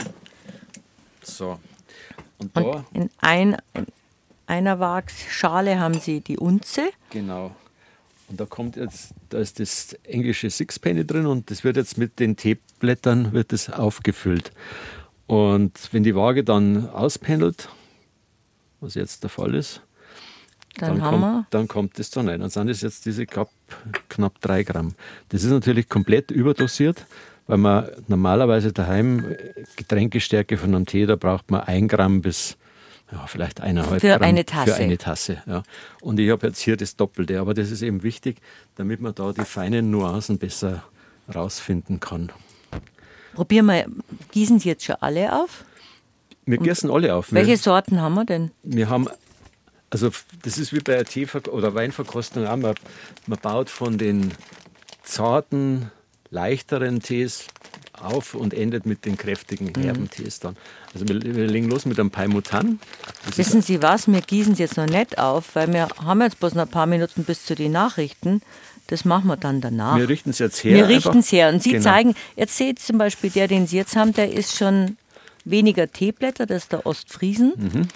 So. Und, Und da, in, ein, in einer Waagschale haben sie die Unze. genau. Und da kommt jetzt, da ist das englische Sixpenny drin und das wird jetzt mit den Teeblättern wird das aufgefüllt. Und wenn die Waage dann auspendelt, was jetzt der Fall ist, Dann, dann, haben wir. kommt, dann kommt das da rein. Dann sind es jetzt diese knapp, knapp drei Gramm. Das ist natürlich komplett überdosiert, weil man normalerweise daheim Getränkestärke von einem Tee, da braucht man ein Gramm bis ja, vielleicht eineinhalb Für Gramm eine Tasse. Für eine Tasse, ja. Und ich habe jetzt hier das Doppelte, aber das ist eben wichtig, damit man da die feinen Nuancen besser rausfinden kann. Probieren wir, gießen Sie jetzt schon alle auf? Wir gießen alle auf. Welche Wir, Sorten haben wir denn? wir haben, also das ist wie bei der Tee- oder Weinverkostung auch, man, man baut von den zarten, leichteren Tees auf und endet mit den kräftigen, herben mhm. Tees dann. Also wir, wir legen los mit einem Paimutan. Wissen Sie was, wir gießen es jetzt noch nicht auf, weil wir haben jetzt bloß noch ein paar Minuten bis zu den Nachrichten. Das machen wir dann danach. Wir richten es jetzt her. Wir richten es her. Und Sie genau. zeigen, jetzt seht zum Beispiel, der, den Sie jetzt haben, der ist schon weniger Teeblätter, das ist der Ostfriesen. Mhm.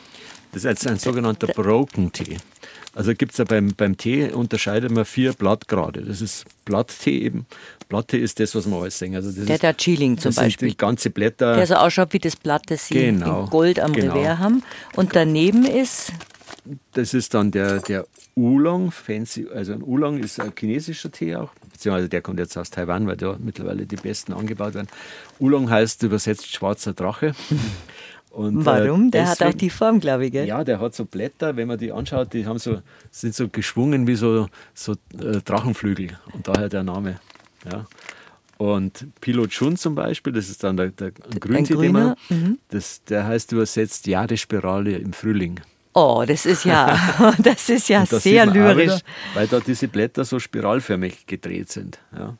Das ist jetzt ein sogenannter Broken Tea. Also gibt es ja beim, beim Tee, unterscheidet man vier Blattgrade. Das ist Blatttee eben. Blatttee ist das, was wir alles sehen. Also das der ist, Darjeeling zum das sind Beispiel. Die ganze Blätter. Der so ausschaut wie das Blatt, das Sie Genau, in Gold am genau. Revers haben. Und daneben ist, Das ist dann der, der Oolong, fancy, also ein Oolong ist ein chinesischer Tee auch, beziehungsweise der kommt jetzt aus Taiwan, weil da mittlerweile die besten angebaut werden. Oolong heißt übersetzt schwarzer Drache. Und, warum? äh, Der deswegen, hat auch die Form, glaube ich, gell? Ja, der hat so Blätter, wenn man die anschaut, die haben so, sind so geschwungen wie so, so äh, Drachenflügel und daher der Name. Ja. Und Pilochun zum Beispiel, das ist dann der, der ein Grüntee, den man, mhm. das, der heißt übersetzt Jadespirale im Frühling. Oh, das ist ja, das ist ja das sehr lyrisch. Wieder, weil da diese Blätter so spiralförmig gedreht sind. Ja.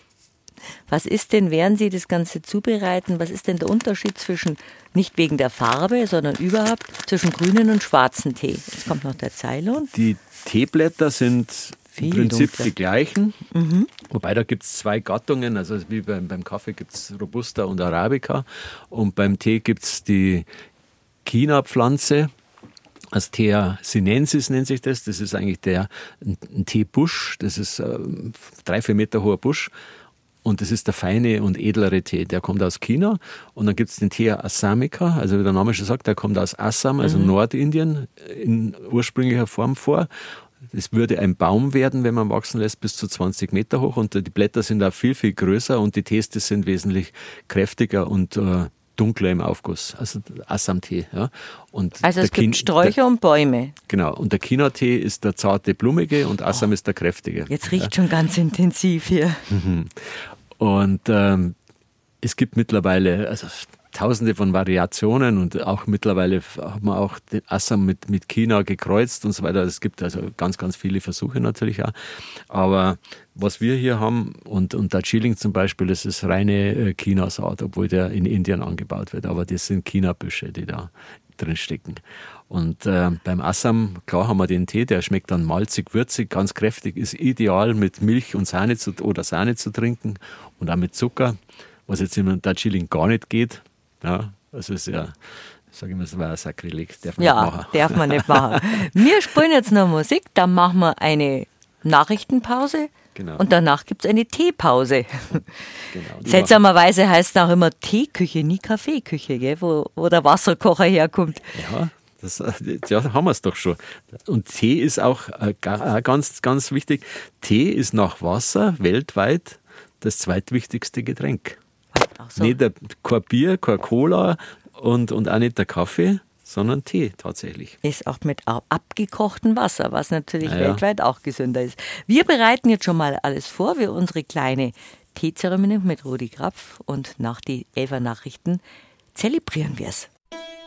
Was ist denn, während Sie das Ganze zubereiten, was ist denn der Unterschied zwischen, nicht wegen der Farbe, sondern überhaupt, zwischen grünen und schwarzen Tee? Jetzt kommt noch der Ceylon. Die Teeblätter sind Viel im Prinzip dunkler. die gleichen, Mhm. wobei da gibt es zwei Gattungen, also wie beim, beim Kaffee gibt es Robusta und Arabica und beim Tee gibt es die China-Pflanze, also Thea sinensis nennt sich das, das ist eigentlich der, ein, ein Teebusch, das ist ein drei, vier Meter hoher Busch. Und das ist der feine und edlere Tee. Der kommt aus China. Und dann gibt es den Thea assamica, also wie der Name schon sagt, der kommt aus Assam, also mhm. Nordindien, in ursprünglicher Form vor. Es würde ein Baum werden, wenn man wachsen lässt, bis zu zwanzig Meter hoch. Und die Blätter sind auch viel, viel größer und die Tees die sind wesentlich kräftiger und äh, dunkler im Aufguss. Also Assam-Tee. Ja. Und also es gibt Kin- Sträucher der, und Bäume. Genau. Und der China-Tee ist der zarte, blumige und Assam oh. ist der kräftige. Jetzt riecht ja. schon ganz intensiv hier. Mhm. Und ähm, es gibt mittlerweile also tausende von Variationen und auch mittlerweile haben wir auch den Assam mit, mit China gekreuzt und so weiter. Es gibt also ganz, ganz viele Versuche natürlich auch. Aber was wir hier haben und, und Darjeeling zum Beispiel, das ist reine China-Saat, obwohl der in Indien angebaut wird. Aber das sind China-Büsche, die da drin stecken. Und äh, beim Assam, klar haben wir den Tee, der schmeckt dann malzig, würzig, ganz kräftig, ist ideal mit Milch und Sahne zu, oder Sahne zu trinken und auch mit Zucker, was jetzt in Darjeeling gar nicht geht. Ja, also ist ja, sage ich mal, das war ein Sakrileg, darf man ja, nicht machen. darf man nicht machen. Wir spielen jetzt noch Musik, dann machen wir eine Nachrichtenpause. Genau. Und danach gibt es eine Teepause. Genau, seltsamerweise heißt es auch immer Teeküche, nie Kaffeeküche, gell, wo, wo der Wasserkocher herkommt. Ja, das, ja, haben wir es doch schon. Und Tee ist auch äh, ganz, ganz wichtig. Tee ist nach Wasser weltweit das zweitwichtigste Getränk. Ach so. Nicht der, kein Bier, kein Cola und, und auch nicht der Kaffee, sondern Tee tatsächlich. Ist auch mit abgekochtem Wasser, was natürlich ja, weltweit auch gesünder ist. Wir bereiten jetzt schon mal alles vor, wir unsere kleine Teezeremonie mit Rudi Krapf und nach die Elfer Nachrichten zelebrieren wir es.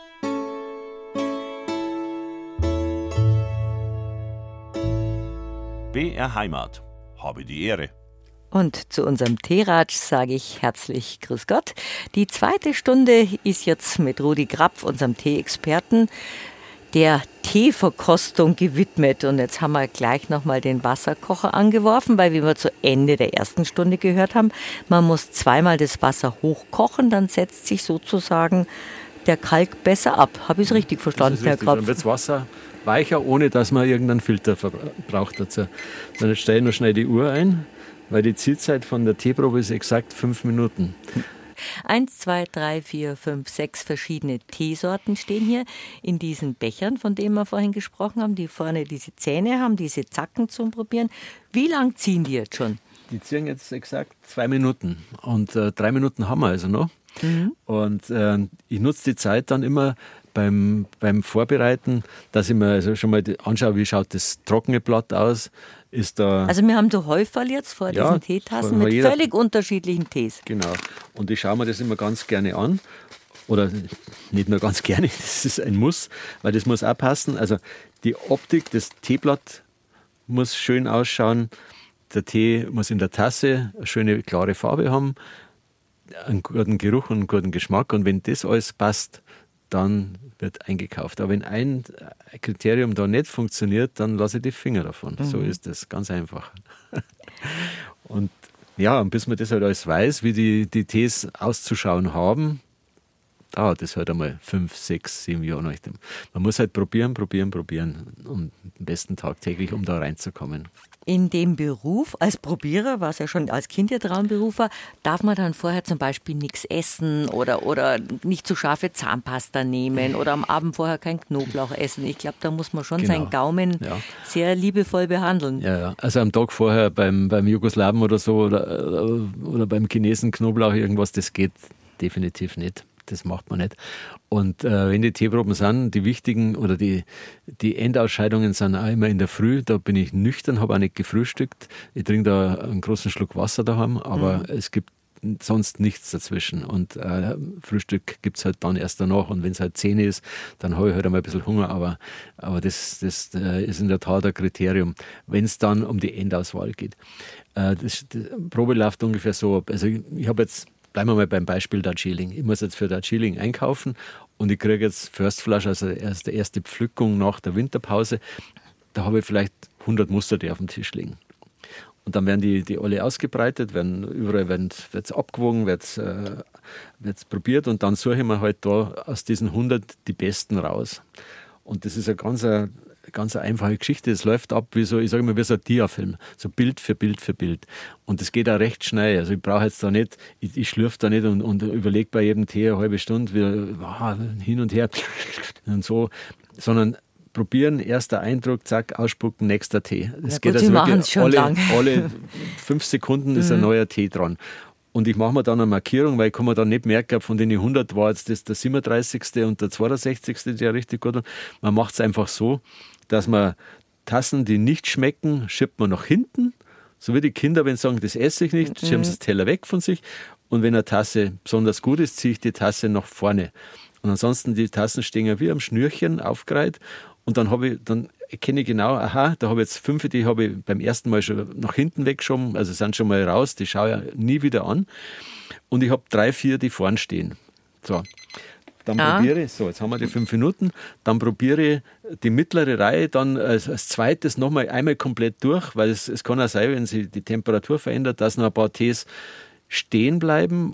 B R Heimat. Habe die Ehre. Und zu unserem Teeratsch sage ich herzlich Grüß Gott. Die zweite Stunde ist jetzt mit Rudi Krapf, unserem Tee-Experten, der Teeverkostung gewidmet. Und jetzt haben wir gleich nochmal den Wasserkocher angeworfen, weil, wie wir zu Ende der ersten Stunde gehört haben, man muss zweimal das Wasser hochkochen, dann setzt sich sozusagen der Kalk besser ab. Habe ich es richtig verstanden, das ist Herr richtig. Krapf? Dann wird das Wasser weicher, ohne dass man irgendeinen Filter braucht dazu. Dann stelle ich noch schnell die Uhr ein, weil die Zielzeit von der Teeprobe ist exakt fünf Minuten. Eins, zwei, drei, vier, fünf, sechs verschiedene Teesorten stehen hier in diesen Bechern, von denen wir vorhin gesprochen haben, die vorne diese Zähne haben, diese Zacken zum Probieren. Wie lang ziehen die jetzt schon? Die ziehen jetzt exakt zwei Minuten und äh, drei Minuten haben wir also noch. Mhm. Und äh, ich nutze die Zeit dann immer beim, beim Vorbereiten, dass ich mir also schon mal anschaue, wie schaut das trockene Blatt aus. Ist da, also wir haben da Häuferl jetzt vor ja, diesen Teetassen mit jeder, völlig unterschiedlichen Tees. Genau. Und ich schaue mir das immer ganz gerne an. Oder nicht nur ganz gerne, das ist ein Muss, weil das muss auch passen. Also die Optik, das Teeblatt muss schön ausschauen. Der Tee muss in der Tasse eine schöne, klare Farbe haben, einen guten Geruch und einen guten Geschmack. Und wenn das alles passt, dann wird eingekauft. Aber wenn ein Kriterium da nicht funktioniert, dann lasse ich die Finger davon. Mhm. So ist das, ganz einfach. Und ja, und bis man das halt alles weiß, wie die, die Tees auszuschauen haben, dauert das halt einmal fünf, sechs, sieben Jahre. Man muss halt probieren, probieren, probieren, um am besten tagtäglich, um da reinzukommen. In dem Beruf als Probierer, was ja schon als Kind Ihr Traumberuf war, darf man dann vorher zum Beispiel nichts essen oder, oder nicht zu scharfe Zahnpasta nehmen oder am Abend vorher kein Knoblauch essen. Ich glaube, da muss man schon Genau. seinen Gaumen Ja. sehr liebevoll behandeln. Ja, ja. Also am Tag vorher beim, beim Jugoslawen oder so oder, oder beim Chinesen Knoblauch irgendwas, das geht definitiv nicht. Das macht man nicht. Und äh, wenn die Teeproben sind, die wichtigen oder die, die Endausscheidungen sind auch immer in der Früh. Da bin ich nüchtern, habe auch nicht gefrühstückt. Ich trinke da einen großen Schluck Wasser daheim, aber mhm. es gibt sonst nichts dazwischen. Und äh, Frühstück gibt es halt dann erst danach. Und wenn es halt zehn ist, dann habe ich halt einmal ein bisschen Hunger. Aber, aber das, das äh, ist in der Tat ein Kriterium, wenn es dann um die Endauswahl geht. Äh, das, das Probe läuft ungefähr so ab. Also ich, ich habe jetzt Bleiben wir mal beim Beispiel Darjeeling. Ich muss jetzt für Darjeeling einkaufen und ich kriege jetzt First Flush, also erst die erste Pflückung nach der Winterpause. Da habe ich vielleicht hundert Muster, die auf dem Tisch liegen. Und dann werden die, die alle ausgebreitet, werden überall wird es abgewogen, wird äh, es probiert und dann suche ich mir halt da aus diesen hundert die besten raus. Und das ist eine ganz, eine, ganz eine einfache Geschichte. Das läuft ab wie so, ich sage immer, wie so ein Diafilm. So Bild für Bild für Bild. Und das geht auch recht schnell. Also ich brauche jetzt da nicht, ich, ich schlürfe da nicht und, und überlege bei jedem Tee eine halbe Stunde, wie, ah, hin und her und so, sondern probieren, erster Eindruck, zack, ausspucken, nächster Tee. Das ja, geht gut, also Sie wirklich machen's schon alle, lang. alle fünf Sekunden ist ein neuer Tee dran. Und ich mache mir dann eine Markierung, weil ich kann mir dann nicht merken, von den hundert war jetzt das der siebenunddreißigste und der zweiundsechzigste, der richtig gut war. Man macht es einfach so, dass man Tassen, die nicht schmecken, schiebt man nach hinten. So wie die Kinder, wenn sie sagen, das esse ich nicht, schieben sie das Teller weg von sich. Und wenn eine Tasse besonders gut ist, ziehe ich die Tasse nach vorne. Und ansonsten, die Tassen stehen ja wie am Schnürchen aufgereiht. Und dann habe ich, dann erkenne ich genau, aha, da habe ich jetzt fünf, die habe ich beim ersten Mal schon nach hinten weggeschoben, also sind schon mal raus, die schaue ich nie wieder an. Und ich habe drei, vier, die vorn stehen. So, dann ah. probiere ich, so, jetzt haben wir die fünf Minuten, dann probiere ich die mittlere Reihe dann als, als zweites nochmal einmal komplett durch, weil es, es kann auch sein, wenn sich die Temperatur verändert, dass noch ein paar Tees stehen bleiben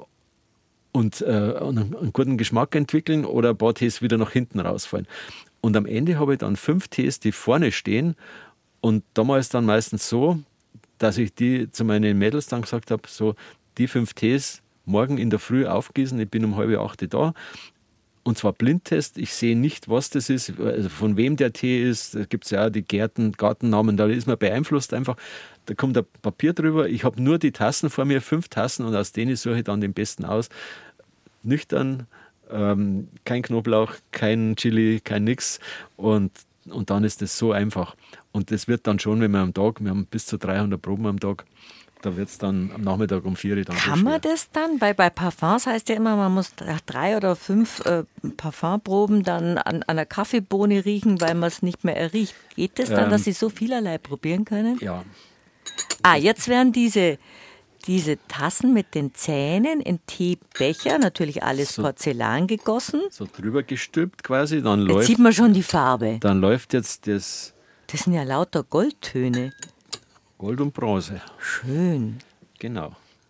und, äh, einen, einen guten Geschmack entwickeln oder ein paar Tees wieder nach hinten rausfallen. Und am Ende habe ich dann fünf Tees, die vorne stehen. Und damals dann meistens so, dass ich die zu meinen Mädels dann gesagt habe, so die fünf Tees morgen in der Früh aufgießen, ich bin um halb acht da. Und zwar Blindtest, ich sehe nicht, was das ist, also von wem der Tee ist. Da gibt es ja auch die Gärten, Gartennamen, da ist man beeinflusst einfach. Da kommt ein Papier drüber, ich habe nur die Tassen vor mir, fünf Tassen und aus denen suche ich dann den besten aus. Nüchtern, ähm, kein Knoblauch, kein Chili, kein nix und, und dann ist das so einfach. Und das wird dann schon, wenn wir am Tag, wir haben bis zu dreihundert Proben am Tag, da wird es dann am Nachmittag um vier Uhr dann Kann man das dann? Weil bei Parfums heißt ja immer, man muss drei oder fünf äh, Parfumproben dann an, an einer Kaffeebohne riechen, weil man es nicht mehr erriecht. Geht das dann, ähm, dass Sie so vielerlei probieren können? Ja. Ah, jetzt werden diese, diese Tassen mit den Zähnen in Teebecher, natürlich alles so, Porzellan gegossen. So drüber gestülpt quasi. Dann jetzt läuft, sieht man schon die Farbe. Dann läuft jetzt das... Das sind ja lauter Goldtöne. Gold und Bronze. Schön. Genau.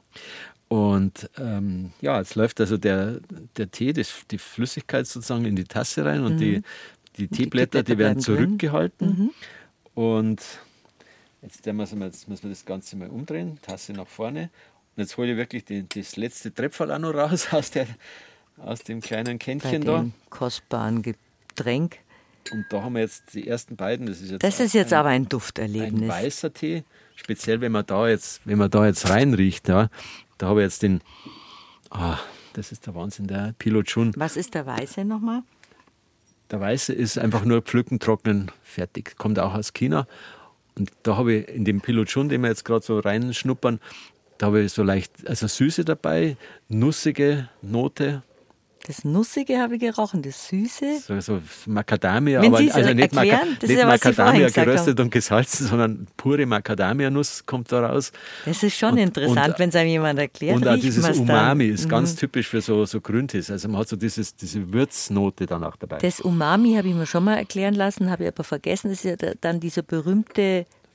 Und ähm, ja, jetzt läuft also der, der Tee, das, die Flüssigkeit sozusagen in die Tasse rein und mhm. die, die Teeblätter, die, die werden zurückgehalten. Mhm. Und jetzt, wir, jetzt müssen wir das Ganze mal umdrehen, Tasse nach vorne. Und jetzt hole ich wirklich die, das letzte Tröpferl auch noch raus aus, der, aus dem kleinen Kännchen da. Bei dem kostbaren Getränk. Und da haben wir jetzt die ersten beiden. Das ist jetzt, das ist jetzt ein, aber ein Dufterlebnis. Ein weißer Tee, speziell wenn man da jetzt, wenn man da jetzt reinriecht. Ja, da habe ich jetzt den, ah, das ist der Wahnsinn, der Pilochun. Was ist der weiße nochmal? Der weiße ist einfach nur pflücken, trocknen, fertig. Kommt auch aus China. Und da habe ich in dem Pilochun, den wir jetzt gerade so reinschnuppern, da habe ich so leicht, also Süße dabei, nussige Note. Das Nussige habe ich gerochen, das Süße. So, so Macadamia, Wenn aber Sie es also nicht, erklären, Maca- das nicht ist ja, was Sie Macadamia vorhin geröstet gesagt haben. und gesalzen, sondern pure Macadamia-Nuss kommt da raus. Das ist schon und, interessant, wenn es einem jemand erklärt. Und auch dieses Umami dann. ist mhm. ganz typisch für so, so Grüntees. Also man hat so dieses, diese Würznote dann auch dabei. Das Umami habe ich mir schon mal erklären lassen, habe ich aber vergessen. Das ist ja dann dieser berühmte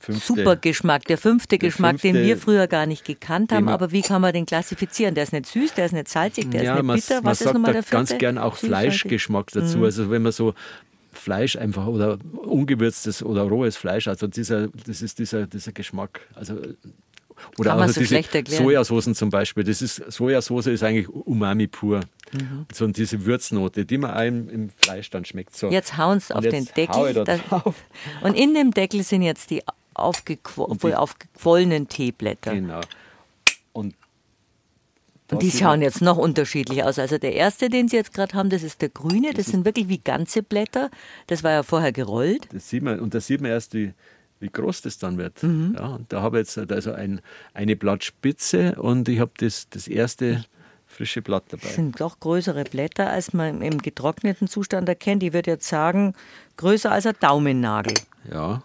fünfte, super Geschmack, der fünfte der Geschmack, fünfte, den wir früher gar nicht gekannt haben. Aber wie kann man den klassifizieren? Der ist nicht süß, der ist nicht salzig, der ja, ist nicht bitter. Man, Was man ist nochmal sagt der da ganz gern auch Fleischgeschmack dazu. Mhm. Also wenn man so Fleisch einfach oder ungewürztes oder rohes Fleisch, also dieser, das ist dieser, dieser Geschmack. Also oder kann man auch so diese schlecht erklären. Sojasoßen zum Beispiel. Das ist, Sojasauce ist eigentlich Umami pur. Mhm. So diese Würznote, die man einem im Fleisch dann schmeckt. So. Jetzt hauen sie auf den Deckel. Da und in dem Deckel sind jetzt die, aufgequo- die aufgequollenen Teeblätter. Genau. Und, und die schauen jetzt noch unterschiedlich aus. Also der erste, den Sie jetzt gerade haben, das ist der grüne. Das, das sind wirklich wie ganze Blätter. Das war ja vorher gerollt. Das sieht man, und da sieht man erst, wie wie groß das dann wird. Mhm. Ja, und da habe ich jetzt also ein, eine Blattspitze und ich habe das, das erste frische Blatt dabei. Das sind doch größere Blätter, als man im getrockneten Zustand erkennt. Ich würde jetzt sagen, größer als ein Daumennagel. Ja.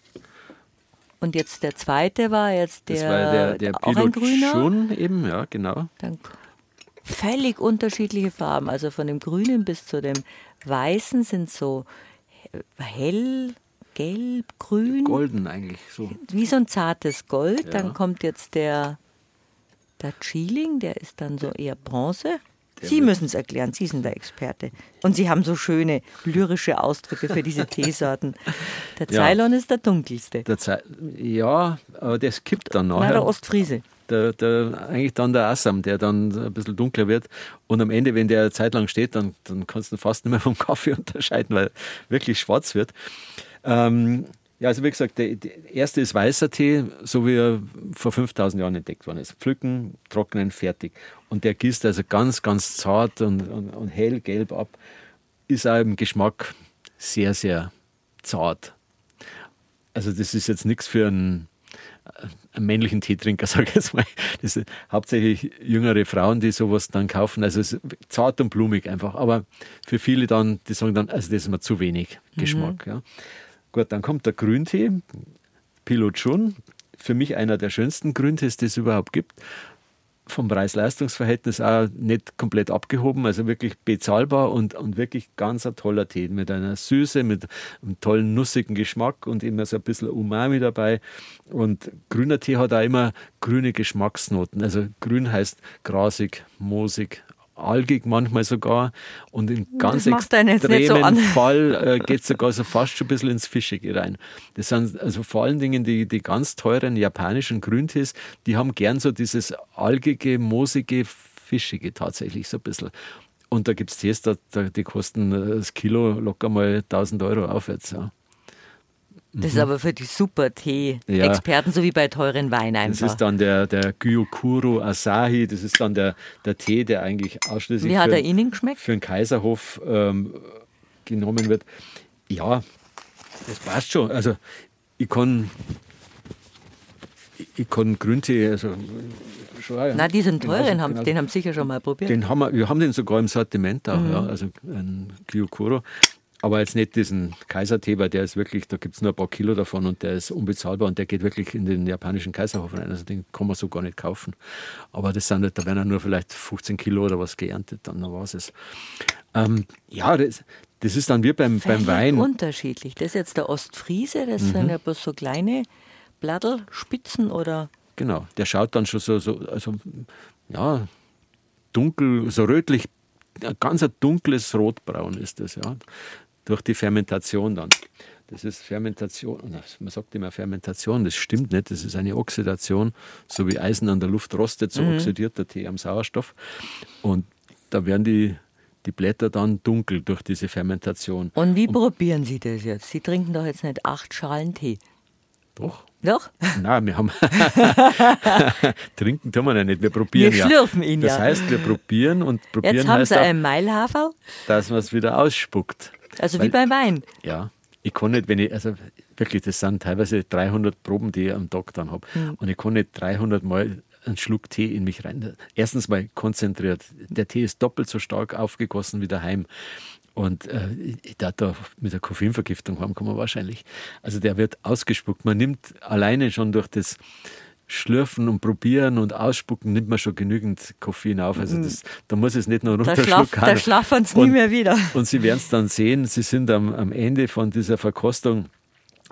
Und jetzt der zweite war jetzt der, das war der, der auch ein grüner. Schon eben, ja, genau. Dann völlig unterschiedliche Farben. Also von dem grünen bis zu dem weißen sind so hell, gelb, grün. Golden eigentlich. So. Wie so ein zartes Gold. Ja. Dann kommt jetzt der, der Chieling, der ist dann so eher Bronze. Der Sie müssen es erklären, Sie sind der Experte. Und Sie haben so schöne lyrische Ausdrücke für diese Teesorten. Der Ceylon ja. ist der dunkelste. Der Ze- ja, aber das kippt dann nachher. Nein, der Ostfriese. Der, der, eigentlich dann der Assam, der dann ein bisschen dunkler wird. Und am Ende, wenn der eine Zeit lang steht, dann, dann kannst du fast nicht mehr vom Kaffee unterscheiden, weil er wirklich schwarz wird. Ähm, ja, also wie gesagt, der, der erste ist weißer Tee, so wie er vor fünftausend Jahren entdeckt worden ist. Pflücken, trocknen, fertig. Und der gießt also ganz, ganz zart und, und, und hellgelb ab. Ist auch im Geschmack sehr, sehr zart. Also das ist jetzt nichts für einen, einen männlichen Teetrinker, sage ich jetzt mal. Das sind hauptsächlich jüngere Frauen, die sowas dann kaufen. Also es ist zart und blumig einfach. Aber für viele dann, die sagen dann, also das ist mir zu wenig Geschmack. Mhm. Ja. Gut, dann kommt der Grüntee, Pilot Chun, für mich einer der schönsten Grüntees, die es überhaupt gibt. Vom Preis-Leistungs-Verhältnis auch nicht komplett abgehoben, also wirklich bezahlbar und, und wirklich ganz ein toller Tee mit einer Süße, mit einem tollen nussigen Geschmack und immer so ein bisschen Umami dabei. Und grüner Tee hat auch immer grüne Geschmacksnoten. Also grün heißt grasig, moosig, algig manchmal sogar und im ganz extremen so Fall äh, geht es sogar so fast schon ein bisschen ins Fischige rein. Das sind also vor allen Dingen die, die ganz teuren japanischen Grüntees, die haben gern so dieses algige, moosige, fischige tatsächlich so ein bisschen. Und da gibt es Tees, da, die kosten das Kilo locker mal tausend Euro aufwärts. Ja. Das ist aber für die super Tee-Experten, ja, so wie bei teuren Wein einfach. Das ist dann der, der Gyokuro Asahi, das ist dann der, der Tee, der eigentlich ausschließlich wie hat für, er Ihnen geschmeckt? für den Kaiserhof ähm, genommen wird. Ja, das passt schon. Also ich kann, ich, ich kann Grüntee, also schon, ja, na, diesen teuren, genau, haben, genau. den haben Sie sicher schon mal probiert. Den haben wir, wir haben den sogar im Sortiment auch, mhm. ja, also ein Gyokuro. Aber jetzt nicht diesen Kaisertee, weil der ist wirklich, da gibt es nur ein paar Kilo davon und der ist unbezahlbar und der geht wirklich in den japanischen Kaiserhof rein. Also den kann man so gar nicht kaufen. Aber das sind, da werden ja nur vielleicht fünfzehn Kilo oder was geerntet, dann war es es. Ähm, ja, das, das ist dann wie beim, beim Wein. Unterschiedlich. Das ist jetzt der Ostfriese, das mhm. sind ja bloß so kleine Blattelspitzen oder? Genau, der schaut dann schon so, so also ja, dunkel, so rötlich, ein ganz ein dunkles Rotbraun ist das, ja. Durch die Fermentation dann. Das ist Fermentation, man sagt immer Fermentation, das stimmt nicht, das ist eine Oxidation, so wie Eisen an der Luft rostet, so mhm. oxidiert der Tee am Sauerstoff. Und da werden die, die Blätter dann dunkel durch diese Fermentation. Und wie Und, probieren Sie das jetzt? Sie trinken doch jetzt nicht acht Schalen Tee. Doch. Doch? Nein, wir haben trinken tun wir ja nicht, wir probieren ja. Wir schlürfen ihn das ja. Das heißt, wir probieren und probieren jetzt haben heißt Sie auch, einen Mailhafer, dass man es wieder ausspuckt. Also Weil, wie beim Wein? Ja, ich kann nicht, wenn ich, also wirklich, das sind teilweise dreihundert Proben, die ich am Tag dann habe. Hm. Und ich kann nicht dreihundert Mal einen Schluck Tee in mich rein. Erstens mal konzentriert. Der Tee ist doppelt so stark aufgegossen wie daheim. Und äh, ich darf da mit der Koffeinvergiftung haben, kann man wahrscheinlich. Also der wird ausgespuckt. Man nimmt alleine schon durch das Schlürfen und Probieren und Ausspucken nimmt man schon genügend Koffein auf. Also das, da muss es nicht nur runterschlucken. Da schlafen sie nie mehr wieder. Und Sie werden es dann sehen, Sie sind am, am Ende von dieser Verkostung,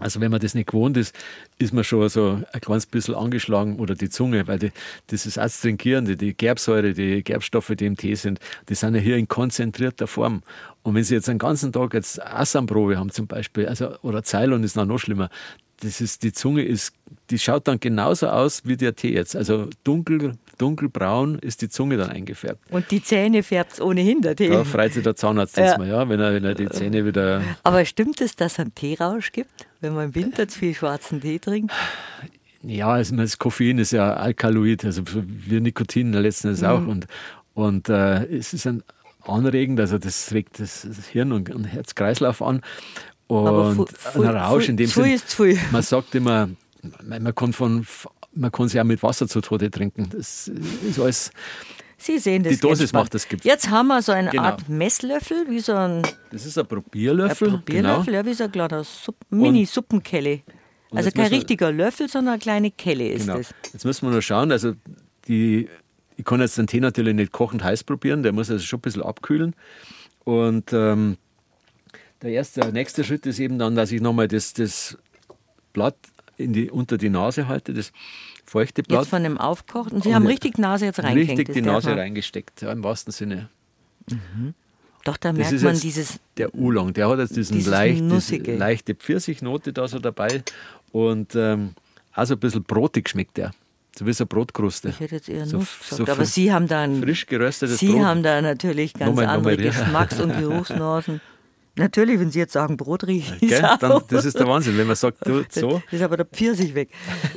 Also wenn man das nicht gewohnt ist, ist man schon so ein kleines bisschen angeschlagen oder die Zunge, weil die, das ist Astringierende, die Gerbsäure, die Gerbstoffe, die im Tee sind, die sind ja hier in konzentrierter Form. Und wenn Sie jetzt einen ganzen Tag jetzt Assamprobe haben zum Beispiel, also, oder Ceylon ist noch, noch schlimmer, das ist, die Zunge ist, die schaut dann genauso aus wie der Tee jetzt. Also dunkel, dunkelbraun ist die Zunge dann eingefärbt. Und die Zähne färbt es ohnehin der Tee. Da freut sich der Zahnarzt Ja. jetzt mal, ja, wenn er, wenn er die Zähne wieder... Aber stimmt es, dass es einen Teerausch gibt, wenn man im Winter zu viel schwarzen Tee trinkt? Ja, also das Koffein ist ja Alkaloid, also wie Nikotin letzten Endes auch. Und, und äh, es ist ein anregend, also das regt das, das Hirn und, und Herz-Kreislauf an. Und fu- fu- ein Rausch in dem zu viel Sinn, ist zu viel. man sagt immer, man, man kann von, man kann sich auch mit Wasser zu Tode trinken. Das ist alles, Sie sehen das die Dosis entspannt. macht das Gift. Jetzt haben wir so eine Genau. Art Messlöffel, wie so ein, Das ist ein ein Probierlöffel. Probierlöffel, Genau. ja, wie so ein kleiner Supp, Mini-Suppenkelle. und Also jetzt kein müssen wir- richtiger Löffel, sondern eine kleine Kelle ist Genau. das. Jetzt müssen wir nur schauen, also die, ich kann jetzt den Tee natürlich nicht kochend heiß probieren, der muss also schon ein bisschen abkühlen. Und ähm, der erste, der nächste Schritt ist eben dann, dass ich nochmal das, das Blatt in die, unter die Nase halte, das feuchte Blatt. Jetzt von dem aufkochten. Sie Und haben richtig die Nase jetzt reingehängt. Richtig das die darf Nase man- reingesteckt, ja, im wahrsten Sinne. Doch, da Das merkt ist man jetzt dieses, der Oolong, der hat jetzt diesen dieses leicht, diese Nussige. leichte Pfirsichnote da so dabei und ähm, auch so ein bisschen brotig schmeckt der. So wie so eine Brotkruste. ich hätte jetzt eher so, Nuss so gesagt, aber fr- Sie haben da ein, frisch geröstetes Sie Brot. haben da natürlich ganz Nochmal, andere nochmal, ja. Geschmacks- und Geruchsnasen. Natürlich, wenn Sie jetzt sagen, Brot riecht Gell? es auch. Dann, das ist der Wahnsinn, wenn man sagt, du, so. Das ist aber der Pfirsich weg.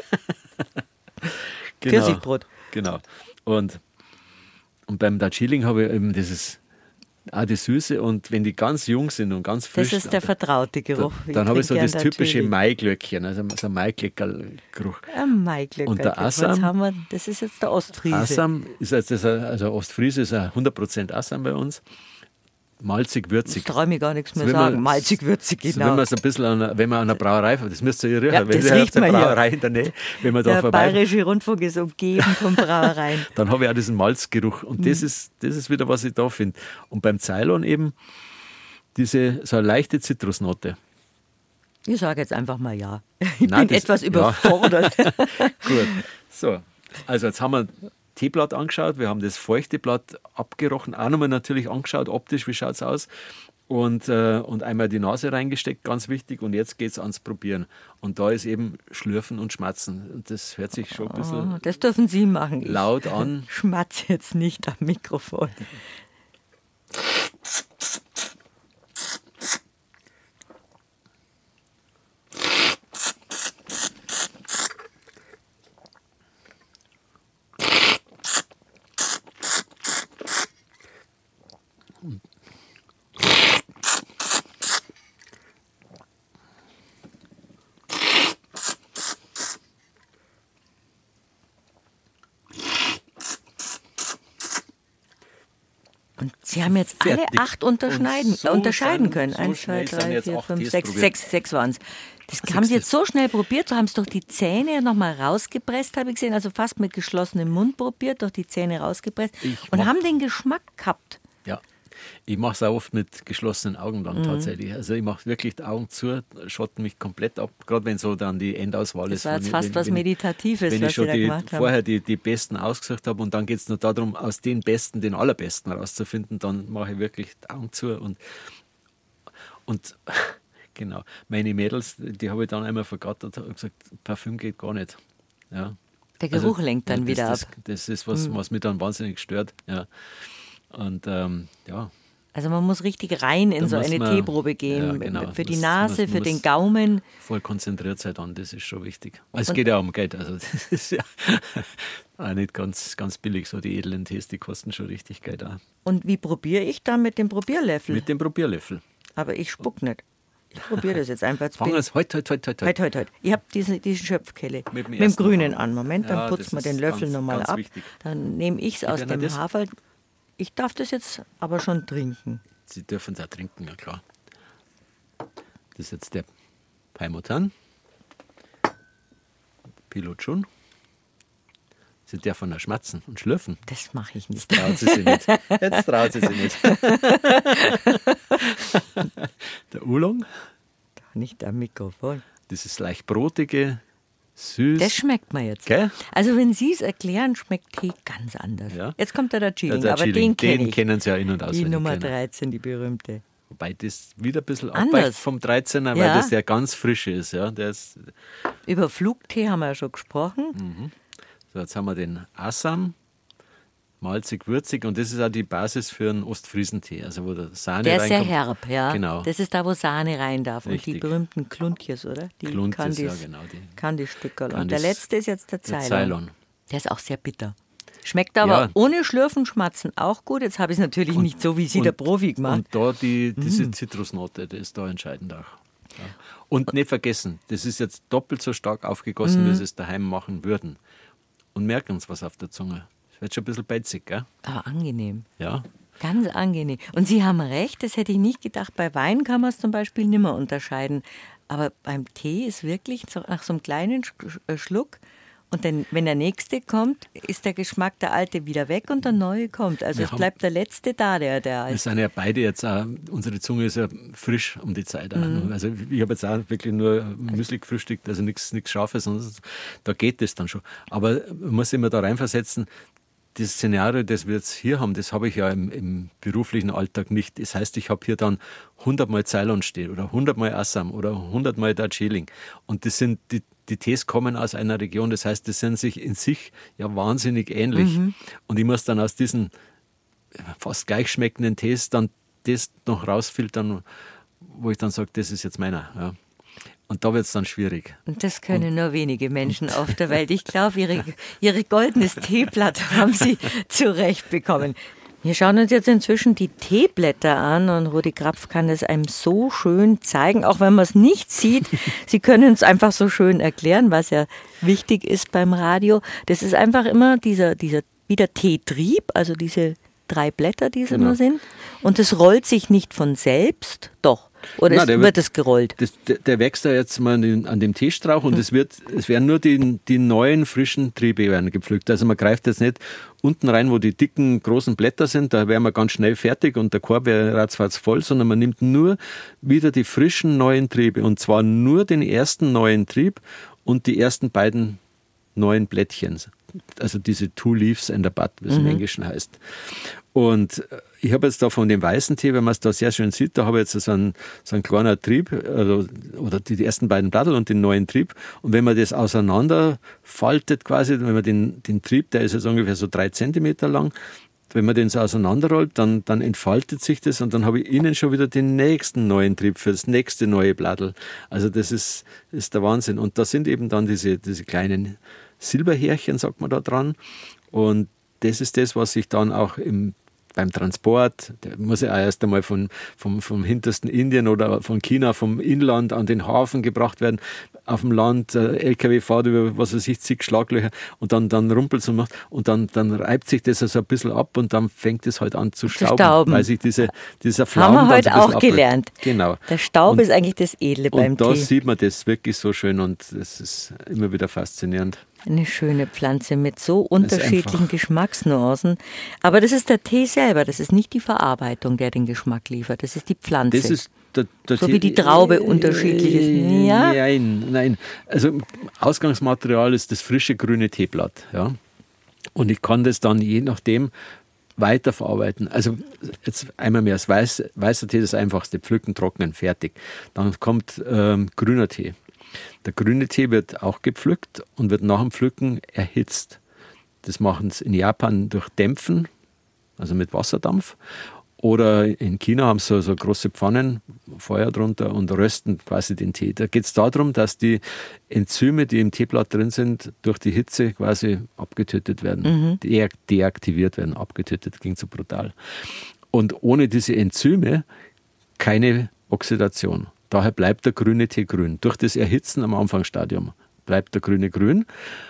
Genau, Pfirsichbrot. Genau. Und, und beim Darjeeling habe ich eben dieses, auch die Süße und wenn die ganz jung sind und ganz frisch, Das ist der vertraute Geruch. dann, dann habe ich so trinke das gern typische Darjeeling. Maiglöckchen, also so ein Maiglöckerl-Geruch. Ein Maiglöckerl. Und der Jetzt Assam- haben wir, das ist jetzt der Ostfriese. Assam ist jetzt das, also Ostfriese ist ein hundert Prozent Assam bei uns. Malzig, würzig. Ich traue mir gar nichts mehr So, wenn man- sagen. Malzig, würzig, So, genau. wenn man so ein bisschen an, einer- wenn man an einer Brauerei, das müsst ihr ja riechen, Ja, wenn das ihr riecht auf der man hier. Brauerei in der Nähe, wenn man da Der vorbei, Bayerische Rundfunk ist umgeben von Brauereien. dann habe ich auch diesen Malzgeruch und das, Mhm. ist, das ist wieder, was ich da finde. Und beim Ceylon eben diese so eine leichte Zitrusnote. Ich sage jetzt einfach mal ja. Ich Nein, bin das- etwas ja. überfordert. Gut, so. Also jetzt haben wir Teeblatt angeschaut, wir haben das feuchte Blatt abgerochen, auch nochmal natürlich angeschaut, optisch, wie schaut es aus. Und, äh, und einmal die Nase reingesteckt, ganz wichtig. Und jetzt geht es ans Probieren. Und da ist eben Schlürfen und Schmatzen. Und das hört sich schon ein bisschen Oh, das dürfen Sie machen. Ich laut an. schmatze jetzt nicht am Mikrofon. Und Sie haben jetzt alle Fertig. acht unterscheiden, Und so unterscheiden sind- können. so Eins, zwei, schnell sind drei, jetzt vier, acht fünf, Tees sechs. probiert. Sechs, sechs waren es. Das haben Sie jetzt so schnell probiert, so haben Sie doch die Zähne nochmal rausgepresst, habe ich gesehen. Also fast mit geschlossenem Mund probiert, doch die Zähne rausgepresst. Ich Und mach- haben den Geschmack gehabt. Ja, ich mache es auch oft mit geschlossenen Augen Mhm. dann tatsächlich. Also ich mache wirklich die Augen zu, schotte mich komplett ab, gerade wenn so dann die Endauswahl Das ist. war jetzt Wenn- fast wenn, was wenn, Meditatives, wenn was ich schon Sie da die, gemacht haben. vorher die, die Besten ausgesucht habe und dann geht es nur darum, aus den Besten den Allerbesten herauszufinden, dann mache ich wirklich die Augen zu und, und genau, meine Mädels, die habe ich dann einmal vergattert und gesagt, Parfüm geht gar nicht. Ja. Der Geruch lenkt dann das, wieder das, ab. Mhm. Das ist was, was mich dann wahnsinnig stört. Ja. Und ähm, ja, Also man muss richtig rein in Da so muss eine man- Teeprobe gehen. ja, genau. Für die Muss- Nase, muss- für muss- den Gaumen. voll konzentriert sein dann, das ist schon wichtig. Es Und- geht ja um Geld, also das ist ja auch nicht ganz, ganz billig, so die edlen Tees, die kosten schon richtig Geld auch. Und wie probiere ich dann mit dem Probierlöffel? Mit dem Probierlöffel. Aber ich spuck nicht. Ich probiere das jetzt einfach. Jetzt Fangen bin- wir es heute, heute, heute, heute. Heute, heute, heute. Ich habe diesen, diesen Schöpfkelle Mit dem mit dem ersten Grünen Mal. an. Moment, dann Ja, putzen wir das den ist Löffel ganz- nochmal ganz ab. wichtig. Dann nehme ich es aus Ihnen dem das? Haferl. Ich darf das jetzt aber schon trinken. Sie dürfen es auch trinken, ja klar. Das ist jetzt der Paimutan. Pilochun. Sie dürfen auch schmatzen und schlürfen. Das mache ich nicht. Traut sie sich nicht. Jetzt traut sie sich nicht. Der Oolong. Nicht am Mikrofon. dieses leicht brotige, süß. Das schmeckt man jetzt. Gell? Also wenn Sie es erklären, schmeckt Tee ganz anders. Ja. Jetzt kommt der Darjeeling, Der aber Darjeeling, den kenne den ich. kennen Sie ja in- und Die auswendig. Nummer kennen. dreizehn, die berühmte. Wobei das wieder ein bisschen Anders. abweicht vom dreizehner, weil Ja. das der ganz frische ist. Ja. Der ist Über Flugtee haben wir ja schon gesprochen. Mhm. so, jetzt haben wir den Assam, malzig, würzig, und das ist auch die Basis für einen Ostfriesentee, also wo der Sahne Der ist sehr reinkommt. herb, ja. Genau. Das ist da, wo Sahne rein darf. Und die Richtig. berühmten Kluntjes, oder? Die Kluntjes, Kandis, ja, genau, die Kandisstückerl. Und Kandis- der letzte ist jetzt der Der Ceylon. Ceylon. Der ist auch sehr bitter. Schmeckt aber Ja. ohne Schlürfen, Schmatzen auch gut. Jetzt habe ich es natürlich nicht so, wie Sie der Profi gemacht. Und da die, diese Mhm. Zitrusnote, das ist da entscheidend auch. Ja. Und nicht vergessen, das ist jetzt doppelt so stark aufgegossen, Mhm. wie Sie es daheim machen würden. Und merken Sie was auf der Zunge. Es wird schon ein bisschen beizig, gell? Aber angenehm. Ja. Ganz angenehm. Und Sie haben recht, das hätte ich nicht gedacht. Bei Wein kann man es zum Beispiel nimmer unterscheiden. Aber beim Tee ist wirklich so, nach so einem kleinen Sch- äh, Schluck, und dann, wenn der nächste kommt, ist der Geschmack der alte wieder weg und der neue kommt. Also Wir es haben- bleibt der letzte da, der der Wir ist. sind ja beide jetzt auch, unsere Zunge ist ja frisch um die Zeit. Auch. Mhm. Also ich habe jetzt auch wirklich nur Müsli gefrühstückt, also nichts nichts Scharfes. Und da geht das dann schon. Aber man muss immer da reinversetzen, das Szenario, das wir jetzt hier haben, das habe ich ja im, im beruflichen Alltag nicht. Das heißt, ich habe hier dann hundertmal Ceylon stehen oder hundertmal Assam oder hundertmal Darjeeling. Und das sind die, die Tees kommen aus einer Region, das heißt, das sind sich in sich ja wahnsinnig ähnlich. Mhm. Und ich muss dann aus diesen fast gleich schmeckenden Tees dann das noch rausfiltern, wo ich dann sage, das ist jetzt meiner. Ja. Und da wird es dann schwierig. Und das können nur wenige Menschen auf der Welt. Ich glaube, ihre, ihre goldenes Teeblatt haben Sie zurecht bekommen. Wir schauen uns jetzt inzwischen die Teeblätter an und Rudi Krapf kann es einem so schön zeigen, auch wenn man es nicht sieht. Sie können es einfach so schön erklären, was ja wichtig ist beim Radio. Das ist einfach immer dieser, dieser wie der Teetrieb, also diese drei Blätter, die es Genau. immer sind. Und es rollt sich nicht von selbst, doch. Oder Nein, es, der wird wird- es gerollt? Das, der, der wächst da jetzt mal an, den, an dem Teestrauch und es, wird, es werden nur die, die neuen, frischen Triebe werden gepflückt. Also man greift jetzt nicht unten rein, wo die dicken, großen Blätter sind, da wären wir ganz schnell fertig und der Korb wäre ratzfatz voll, sondern man nimmt nur wieder die frischen, neuen Triebe und zwar nur den ersten neuen Trieb und die ersten beiden neuen Blättchen. Also diese Two Leaves and a Bud, wie es im Englischen heißt. Und ich habe jetzt da von dem weißen Tee, wenn man es da sehr schön sieht, da habe ich jetzt so einen, so einen kleinen Trieb, also, oder die, die ersten beiden Blattel und den neuen Trieb. Und wenn man das auseinanderfaltet quasi, wenn man den, den Trieb, der ist jetzt ungefähr so drei Zentimeter lang, wenn man den so auseinanderrollt, dann, dann entfaltet sich das und dann habe ich innen schon wieder den nächsten neuen Trieb für das nächste neue Blattel. Also das ist, ist der Wahnsinn. Und da sind eben dann diese, diese kleinen Silberhärchen, sagt man da dran. Und das ist das, was sich dann auch im, beim Transport, der muss ja auch erst einmal von, vom, vom hintersten Indien oder von China, vom Inland an den Hafen gebracht werden. Auf dem Land, äh, L K W fährt über, was weiß ich, zig Schlaglöcher und dann, dann rumpelt es und macht und dann, dann reibt sich das also ein bisschen ab und dann fängt es halt an zu stauben, stauben. weil sich diese, dieser Haben Flaum wir dann heute so ein bisschen auch abrollt. gelernt. Genau. Der Staub Und- ist eigentlich das Edle beim Und da Tee. sieht man das wirklich so schön und das ist immer wieder faszinierend. Eine schöne Pflanze mit so ist unterschiedlichen einfach- Geschmacksnuancen. Aber das ist der Tee selber, das ist nicht die Verarbeitung, der den Geschmack liefert. Das ist die Pflanze. Das ist der, der So Tee- wie die Traube unterschiedlich ist. Ja. Nein, nein. Also Ausgangsmaterial ist das frische grüne Teeblatt. Ja? Und ich kann das dann je nachdem weiterverarbeiten. Also jetzt einmal mehr, das Weiß, weißer Tee ist das einfachste, pflücken, trocknen, fertig. Dann kommt ähm, grüner Tee. Der grüne Tee wird auch gepflückt und wird nach dem Pflücken erhitzt. Das machen sie in Japan durch Dämpfen, also mit Wasserdampf. Oder in China haben sie so, so große Pfannen, Feuer drunter und rösten quasi den Tee. Da geht es darum, dass die Enzyme, die im Teeblatt drin sind, durch die Hitze quasi abgetötet werden, de deaktiviert werden. Abgetötet klingt so brutal. Und ohne diese Enzyme keine Oxidation. Daher bleibt der grüne Tee grün. Durch das Erhitzen am Anfangsstadium bleibt der grüne grün.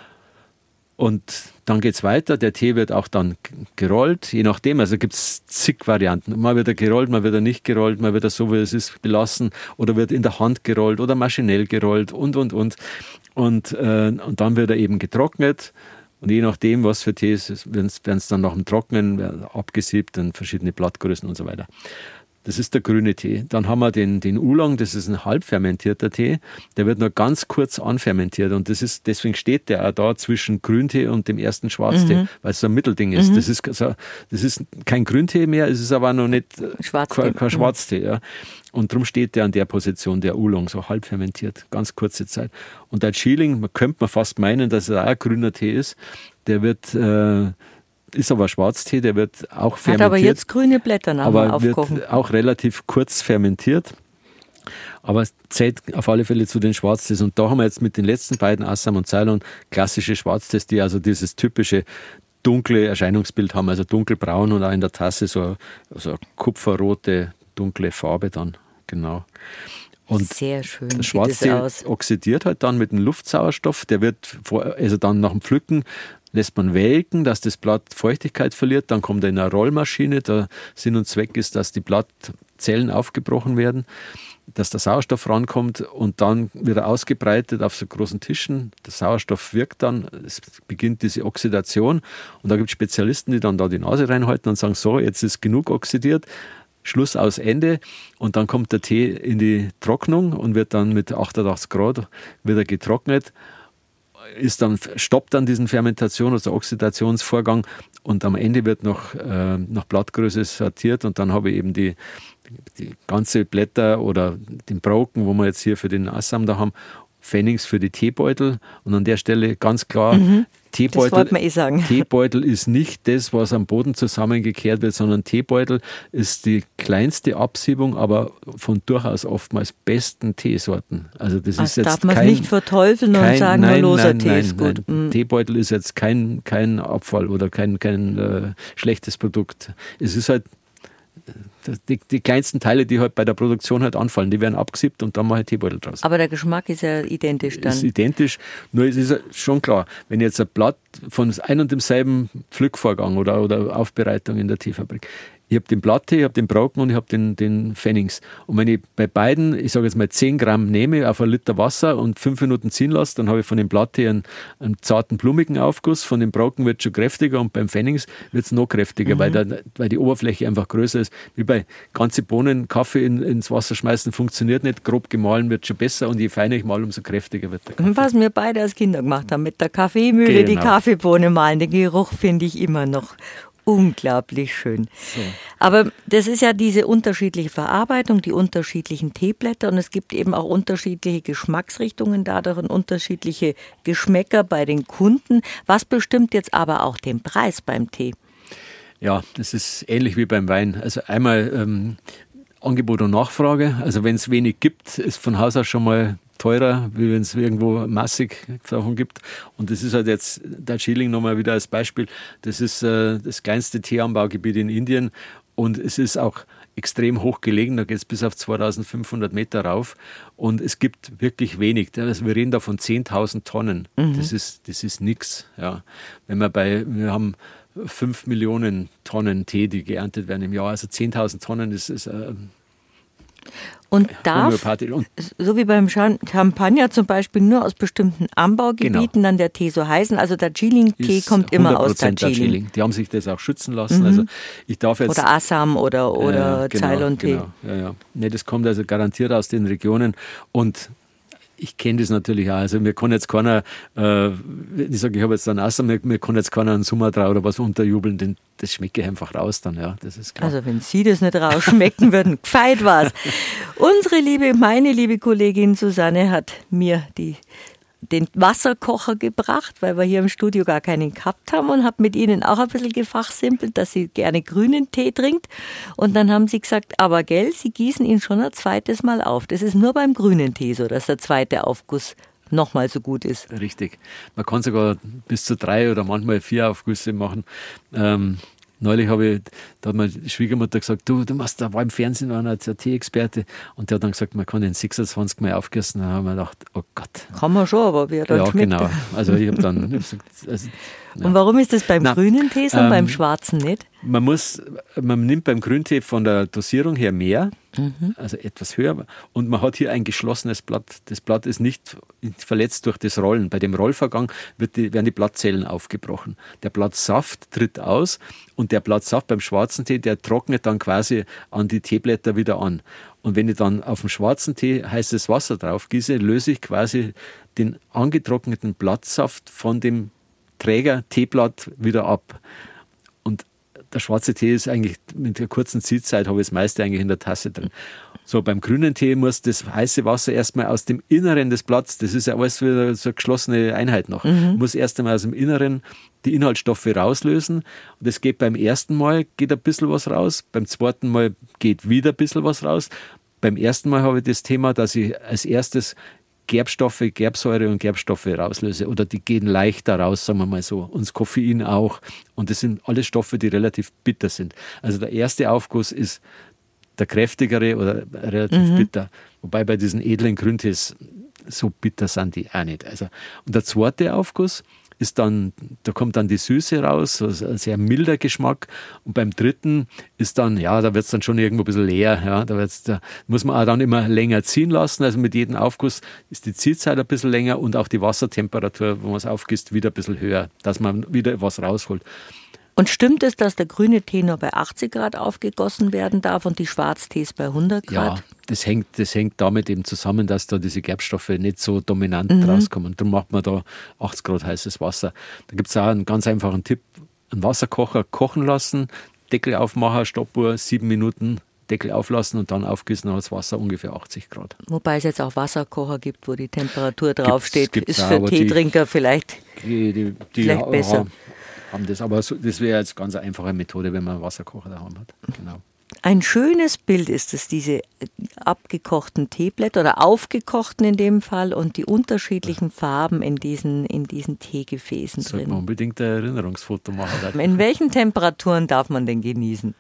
Und dann geht es weiter. Der Tee wird auch dann gerollt, je nachdem. Also gibt es zig Varianten. Mal wird er gerollt, mal wird er nicht gerollt, mal wird er so, wie es ist, belassen oder wird in der Hand gerollt oder maschinell gerollt und, und, und. Und, äh, und dann wird er eben getrocknet. Und je nachdem, was für Tees, werden es dann nach dem Trocknen abgesiebt in verschiedene Blattgrößen und so weiter. Das ist der grüne Tee. Dann haben wir den, den Oolong, das ist ein halb fermentierter Tee. Der wird nur ganz kurz anfermentiert und das ist, deswegen steht der auch da zwischen Grüntee und dem ersten Schwarztee, mhm. weil es so ein Mittelding ist. Mhm. Das ist so, das ist kein Grüntee mehr, es ist aber noch nicht Schwarztee. kein, kein Schwarztee. Ja. Und darum steht der an der Position, der Oolong, so halb fermentiert, ganz kurze Zeit. Und der Schieling, man könnte man fast meinen, dass es auch ein grüner Tee ist, der wird... Äh, ist aber Schwarztee, der wird auch fermentiert. Hat aber jetzt grüne Blätter nach aber aufkochen. Wird auch relativ kurz fermentiert. Aber es zählt auf alle Fälle zu den Schwarztees. Und da haben wir jetzt mit den letzten beiden, Assam und Ceylon, klassische Schwarztees, die also dieses typische dunkle Erscheinungsbild haben, also dunkelbraun und auch in der Tasse so, so eine kupferrote, dunkle Farbe dann. Genau. Und sehr schön der Schwarztee oxidiert halt dann mit dem Luftsauerstoff. Der wird, vor, also dann nach dem Pflücken, lässt man welken, dass das Blatt Feuchtigkeit verliert. Dann kommt er in eine Rollmaschine. Der Sinn und Zweck ist, dass die Blattzellen aufgebrochen werden, dass der Sauerstoff rankommt und dann wird er ausgebreitet auf so großen Tischen. Der Sauerstoff wirkt dann, es beginnt diese Oxidation und da gibt es Spezialisten, die dann da die Nase reinhalten und sagen, so, jetzt ist genug oxidiert, Schluss aus Ende und dann kommt der Tee in die Trocknung und wird dann mit achtundachtzig Grad wieder getrocknet. Ist dann, stoppt dann diesen Fermentation, also Oxidationsvorgang und am Ende wird noch äh, nach Blattgröße sortiert und dann habe ich eben die, die ganze Blätter oder den Broken, wo wir jetzt hier für den Assam da haben, Pfennigs für die Teebeutel und an der Stelle ganz klar, mhm. Teebeutel, das wollte man eh sagen. Teebeutel ist nicht das, was am Boden zusammengekehrt wird, sondern Teebeutel ist die kleinste Absiebung, aber von durchaus oftmals besten Teesorten. Also das Ach, ist jetzt darf man kein, nicht verteufeln kein, und sagen, nein, nur loser nein, Tee nein, ist gut. Nein. Mhm. Teebeutel ist jetzt kein, kein Abfall oder kein, kein äh, schlechtes Produkt. Es ist halt Die, die kleinsten Teile, die halt bei der Produktion halt anfallen, die werden abgesiebt und dann mache ich Teebeutel draus. Aber der Geschmack ist ja identisch dann. Ist identisch, nur es ist schon klar, wenn ich jetzt ein Blatt von ein und demselben Pflückvorgang oder, oder Aufbereitung in der Teefabrik, ich habe den Blatttee, ich habe den Broken und ich habe den, den Pfennigs. Und wenn ich bei beiden, ich sage jetzt mal zehn Gramm nehme auf ein Liter Wasser und fünf Minuten ziehen lasse, dann habe ich von dem Blatttee einen, einen zarten, blumigen Aufguss, von dem Broken wird es schon kräftiger und beim Pfennigs wird es noch kräftiger, mhm. weil, der, weil die Oberfläche einfach größer ist. Wie bei ganze Bohnen, Kaffee in, ins Wasser schmeißen, funktioniert nicht, grob gemahlen wird schon besser und je feiner ich male, umso kräftiger wird der Kaffee. Was wir beide als Kinder gemacht haben, mit der Kaffeemühle genau. die Kaffeebohne malen, den Geruch finde ich immer noch unglaublich schön. So. Aber das ist ja diese unterschiedliche Verarbeitung, die unterschiedlichen Teeblätter und es gibt eben auch unterschiedliche Geschmacksrichtungen dadurch und unterschiedliche Geschmäcker bei den Kunden. Was bestimmt jetzt aber auch den Preis beim Tee? Ja, das ist ähnlich wie beim Wein. Also einmal ähm, Angebot und Nachfrage. Also wenn es wenig gibt, ist von Haus aus schon mal teurer, wie wenn es irgendwo massig Sachen gibt. Und das ist halt jetzt der Schieling nochmal wieder als Beispiel. Das ist äh, das kleinste Teeanbaugebiet in Indien und es ist auch extrem hoch gelegen. Da geht es bis auf zweitausendfünfhundert Meter rauf und es gibt wirklich wenig. Also wir reden da von zehntausend Tonnen. Mhm. Das ist, das ist nichts. Ja. Wenn wir bei, wir haben fünf Millionen Tonnen Tee, die geerntet werden im Jahr. Also zehntausend Tonnen ist, ist äh, und darf, so wie beim Champagner zum Beispiel, nur aus bestimmten Anbaugebieten genau. dann der Tee so heißen. Also der Darjeeling-Tee kommt immer aus Darjeeling. Darjeeling. Die haben sich das auch schützen lassen. Mhm. Also ich darf jetzt, oder Assam oder, oder äh, genau, Ceylon-Tee. Genau. Ja, ja. Nee, das kommt also garantiert aus den Regionen. Und ich kenne das natürlich auch. Also mir kann jetzt keiner, äh, ich sage, ich habe jetzt einen Assam, mir, mir kann jetzt keiner einen Sumatra oder was unterjubeln, denn das schmecke ich einfach raus dann, ja, das ist klar. Also wenn Sie das nicht rausschmecken würden, gefeit war's. Unsere liebe, meine liebe Kollegin Susanne hat mir die den Wasserkocher gebracht, weil wir hier im Studio gar keinen gehabt haben und habe mit ihnen auch ein bisschen gefachsimpelt, dass sie gerne grünen Tee trinkt. Und dann haben sie gesagt, aber gell, sie gießen ihn schon ein zweites Mal auf. Das ist nur beim grünen Tee so, dass der zweite Aufguss nochmal so gut ist. Richtig. Man kann sogar bis zu drei oder manchmal vier Aufgüsse machen. Ähm Neulich habe ich, da hat meine Schwiegermutter gesagt, du, du machst, da war im Fernsehen einer Tee-Experte und der hat dann gesagt, man kann den sechsundzwanzig Mal aufgießen. Da haben wir gedacht, oh Gott. Kann man schon, aber wie er dann ja, schmeckt. Ja, genau. Also ich habe dann ich hab gesagt, also Und warum ist das beim Na, grünen Tee so und ähm, beim schwarzen nicht? Man muss, man nimmt beim Grüntee von der Dosierung her mehr, mhm. also etwas höher, und man hat hier ein geschlossenes Blatt. Das Blatt ist nicht verletzt durch das Rollen. Bei dem Rollvorgang wird die, werden die Blattzellen aufgebrochen. Der Blattsaft tritt aus und der Blattsaft beim schwarzen Tee, der trocknet dann quasi an die Teeblätter wieder an. Und wenn ich dann auf dem schwarzen Tee heißes Wasser drauf gieße, löse ich quasi den angetrockneten Blattsaft von dem Träger Teeblatt wieder ab. Und der schwarze Tee ist eigentlich mit der kurzen Ziehzeit, habe ich das meiste eigentlich in der Tasse drin. So, beim grünen Tee muss das heiße Wasser erstmal aus dem Inneren des Blatts, das ist ja alles wieder so eine geschlossene Einheit noch, mhm. muss erst einmal aus dem Inneren die Inhaltsstoffe rauslösen. Und das geht beim ersten Mal, geht ein bisschen was raus, beim zweiten Mal geht wieder ein bisschen was raus. Beim ersten Mal habe ich das Thema, dass ich als erstes Gerbstoffe, Gerbsäure und Gerbstoffe rauslöse. Oder die gehen leichter raus, sagen wir mal so. Und das Koffein auch. Und das sind alles Stoffe, die relativ bitter sind. Also der erste Aufguss ist der kräftigere oder relativ mhm. bitter. Wobei bei diesen edlen Grüntees so bitter sind die auch nicht. Also, und der zweite Aufguss ist dann, da kommt dann die Süße raus, also ein sehr milder Geschmack. Und beim dritten ist dann, ja, da wird es dann schon irgendwo ein bisschen leer. Ja, da, wird's, da muss man auch dann immer länger ziehen lassen. Also mit jedem Aufguss ist die Ziehzeit ein bisschen länger und auch die Wassertemperatur, wo man es aufgießt, wieder ein bisschen höher, dass man wieder was rausholt. Und stimmt es, dass der grüne Tee nur bei achtzig Grad aufgegossen werden darf und die Schwarztees bei hundert Grad? Ja, das hängt, das hängt damit eben zusammen, dass da diese Gerbstoffe nicht so dominant mhm. rauskommen. Darum macht man da achtzig Grad heißes Wasser. Da gibt es auch einen ganz einfachen Tipp, einen Wasserkocher kochen lassen, Deckel aufmachen, Stoppuhr, sieben Minuten, Deckel auflassen und dann aufgießen, dann hat das Wasser ungefähr achtzig Grad. Wobei es jetzt auch Wasserkocher gibt, wo die Temperatur draufsteht. Gibt's, gibt's ist für auch, Teetrinker die, vielleicht, die, die, die vielleicht ha, besser. Ha, haben das, aber so, das wäre jetzt ganz eine einfache Methode, wenn man einen Wasserkocher daheim hat. Genau. Ein schönes Bild ist es, diese abgekochten Teeblätter oder aufgekochten in dem Fall und die unterschiedlichen Farben in diesen, in diesen Teegefäßen Sollte drin. man unbedingt ein Erinnerungsfoto machen. In welchen Temperaturen darf man denn genießen?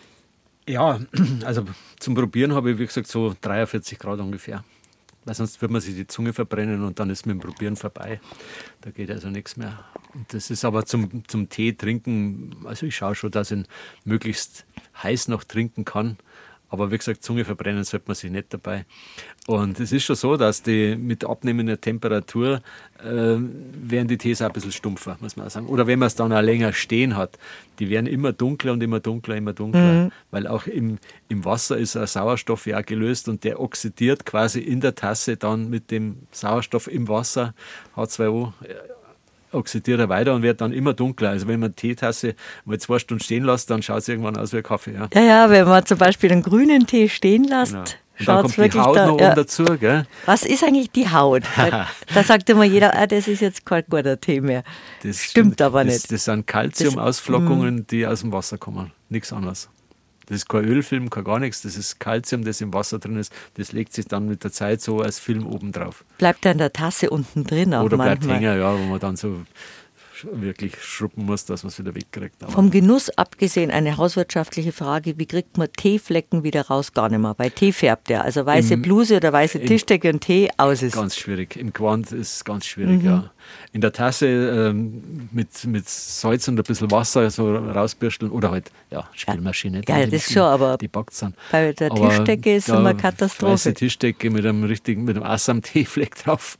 Ja, also zum Probieren habe ich, wie gesagt, so dreiundvierzig Grad ungefähr. Weil sonst wird man sich die Zunge verbrennen und dann ist mit dem Probieren vorbei. Da geht also nichts mehr. Und das ist aber zum, zum Tee trinken, also ich schaue schon, dass ich ihn möglichst heiß noch trinken kann. Aber wie gesagt, Zunge verbrennen sollte man sich nicht dabei. Und es ist schon so, dass die mit abnehmender Temperatur äh, werden die Tees auch ein bisschen stumpfer, muss man auch sagen. Oder wenn man es dann auch länger stehen hat, die werden immer dunkler und immer dunkler, immer dunkler. Mhm. Weil auch im, im Wasser ist ein Sauerstoff ja gelöst und der oxidiert quasi in der Tasse dann mit dem Sauerstoff im Wasser, H zwei O, oxidiert er weiter und wird dann immer dunkler. Also wenn man eine Teetasse mal zwei Stunden stehen lässt, dann schaut es irgendwann aus wie ein Kaffee. Ja, ja, ja, wenn man zum Beispiel einen grünen Tee stehen lässt, genau. Und dann kommt die Haut da, noch ja. oben dazu. Gell? Was ist eigentlich die Haut? Da sagt immer jeder, ah, das ist jetzt kein guter Tee mehr. Das stimmt aber das, nicht. Das sind Calciumausflockungen, die aus dem Wasser kommen. Nichts anderes. Das ist kein Ölfilm, kein gar nichts. Das ist Calcium, das im Wasser drin ist. Das legt sich dann mit der Zeit so als Film oben drauf. Bleibt da in der Tasse unten drin auch Oder manchmal. bleibt hängen, ja, wo man dann so wirklich schruppen muss, dass man es wieder wegkriegt. Aber vom Genuss abgesehen, eine hauswirtschaftliche Frage, wie kriegt man Teeflecken wieder raus? Gar nicht mehr. Bei Tee färbt der. Also weiße Im, Bluse oder weiße Tischdecke und Tee aus ist. Ganz schwierig. Im Gewand ist es ganz schwierig, mhm. ja. In der Tasse ähm, mit, mit Salz und ein bisschen Wasser so rausbürsteln oder halt, ja, Spülmaschine. Ja, ja das schon, aber die backt dann. Bei der aber Tischdecke ist immer Katastrophe. Weiße Tischdecke mit einem richtigen, mit einem Assam-Teefleck drauf.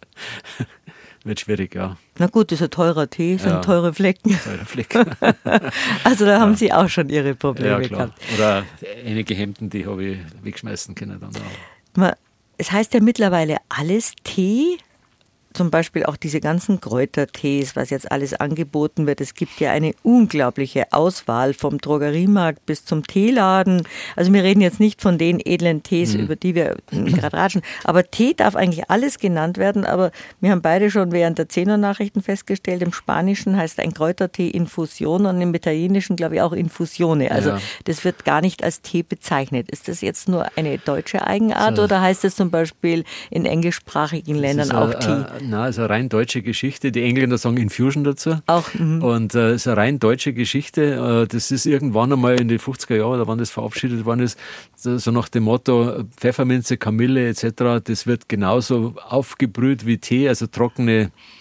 Wird schwierig, ja. Na gut, das ist ein teurer Tee, sind ja, teure Flecken. Teure Flecken. Also da haben ja. Sie auch schon Ihre Probleme ja, klar. gehabt. Oder einige Hemden, die habe ich wegschmeißen können dann auch. Es heißt ja mittlerweile alles Tee. Zum Beispiel auch diese ganzen Kräutertees, was jetzt alles angeboten wird. Es gibt ja eine unglaubliche Auswahl vom Drogeriemarkt bis zum Teeladen. Also wir reden jetzt nicht von den edlen Tees, mhm. über die wir gerade ratschen. Aber Tee darf eigentlich alles genannt werden. Aber wir haben beide schon während der Zehner-Nachrichten festgestellt, im Spanischen heißt ein Kräutertee Infusion und im Italienischen, glaube ich, auch Infusione. Also ja. das wird gar nicht als Tee bezeichnet. Ist das jetzt nur eine deutsche Eigenart so. Oder heißt es zum Beispiel in englischsprachigen Ländern auch a, Tee? A, Na, ist eine rein deutsche Geschichte. Die Engländer sagen Infusion dazu. Auch. Mhm. Und es äh, ist eine rein deutsche Geschichte. Äh, das ist irgendwann einmal in den fünfziger Jahren, oder wann das verabschiedet worden ist, so nach dem Motto Pfefferminze, Kamille et cetera. Das wird genauso aufgebrüht wie Tee, also trockene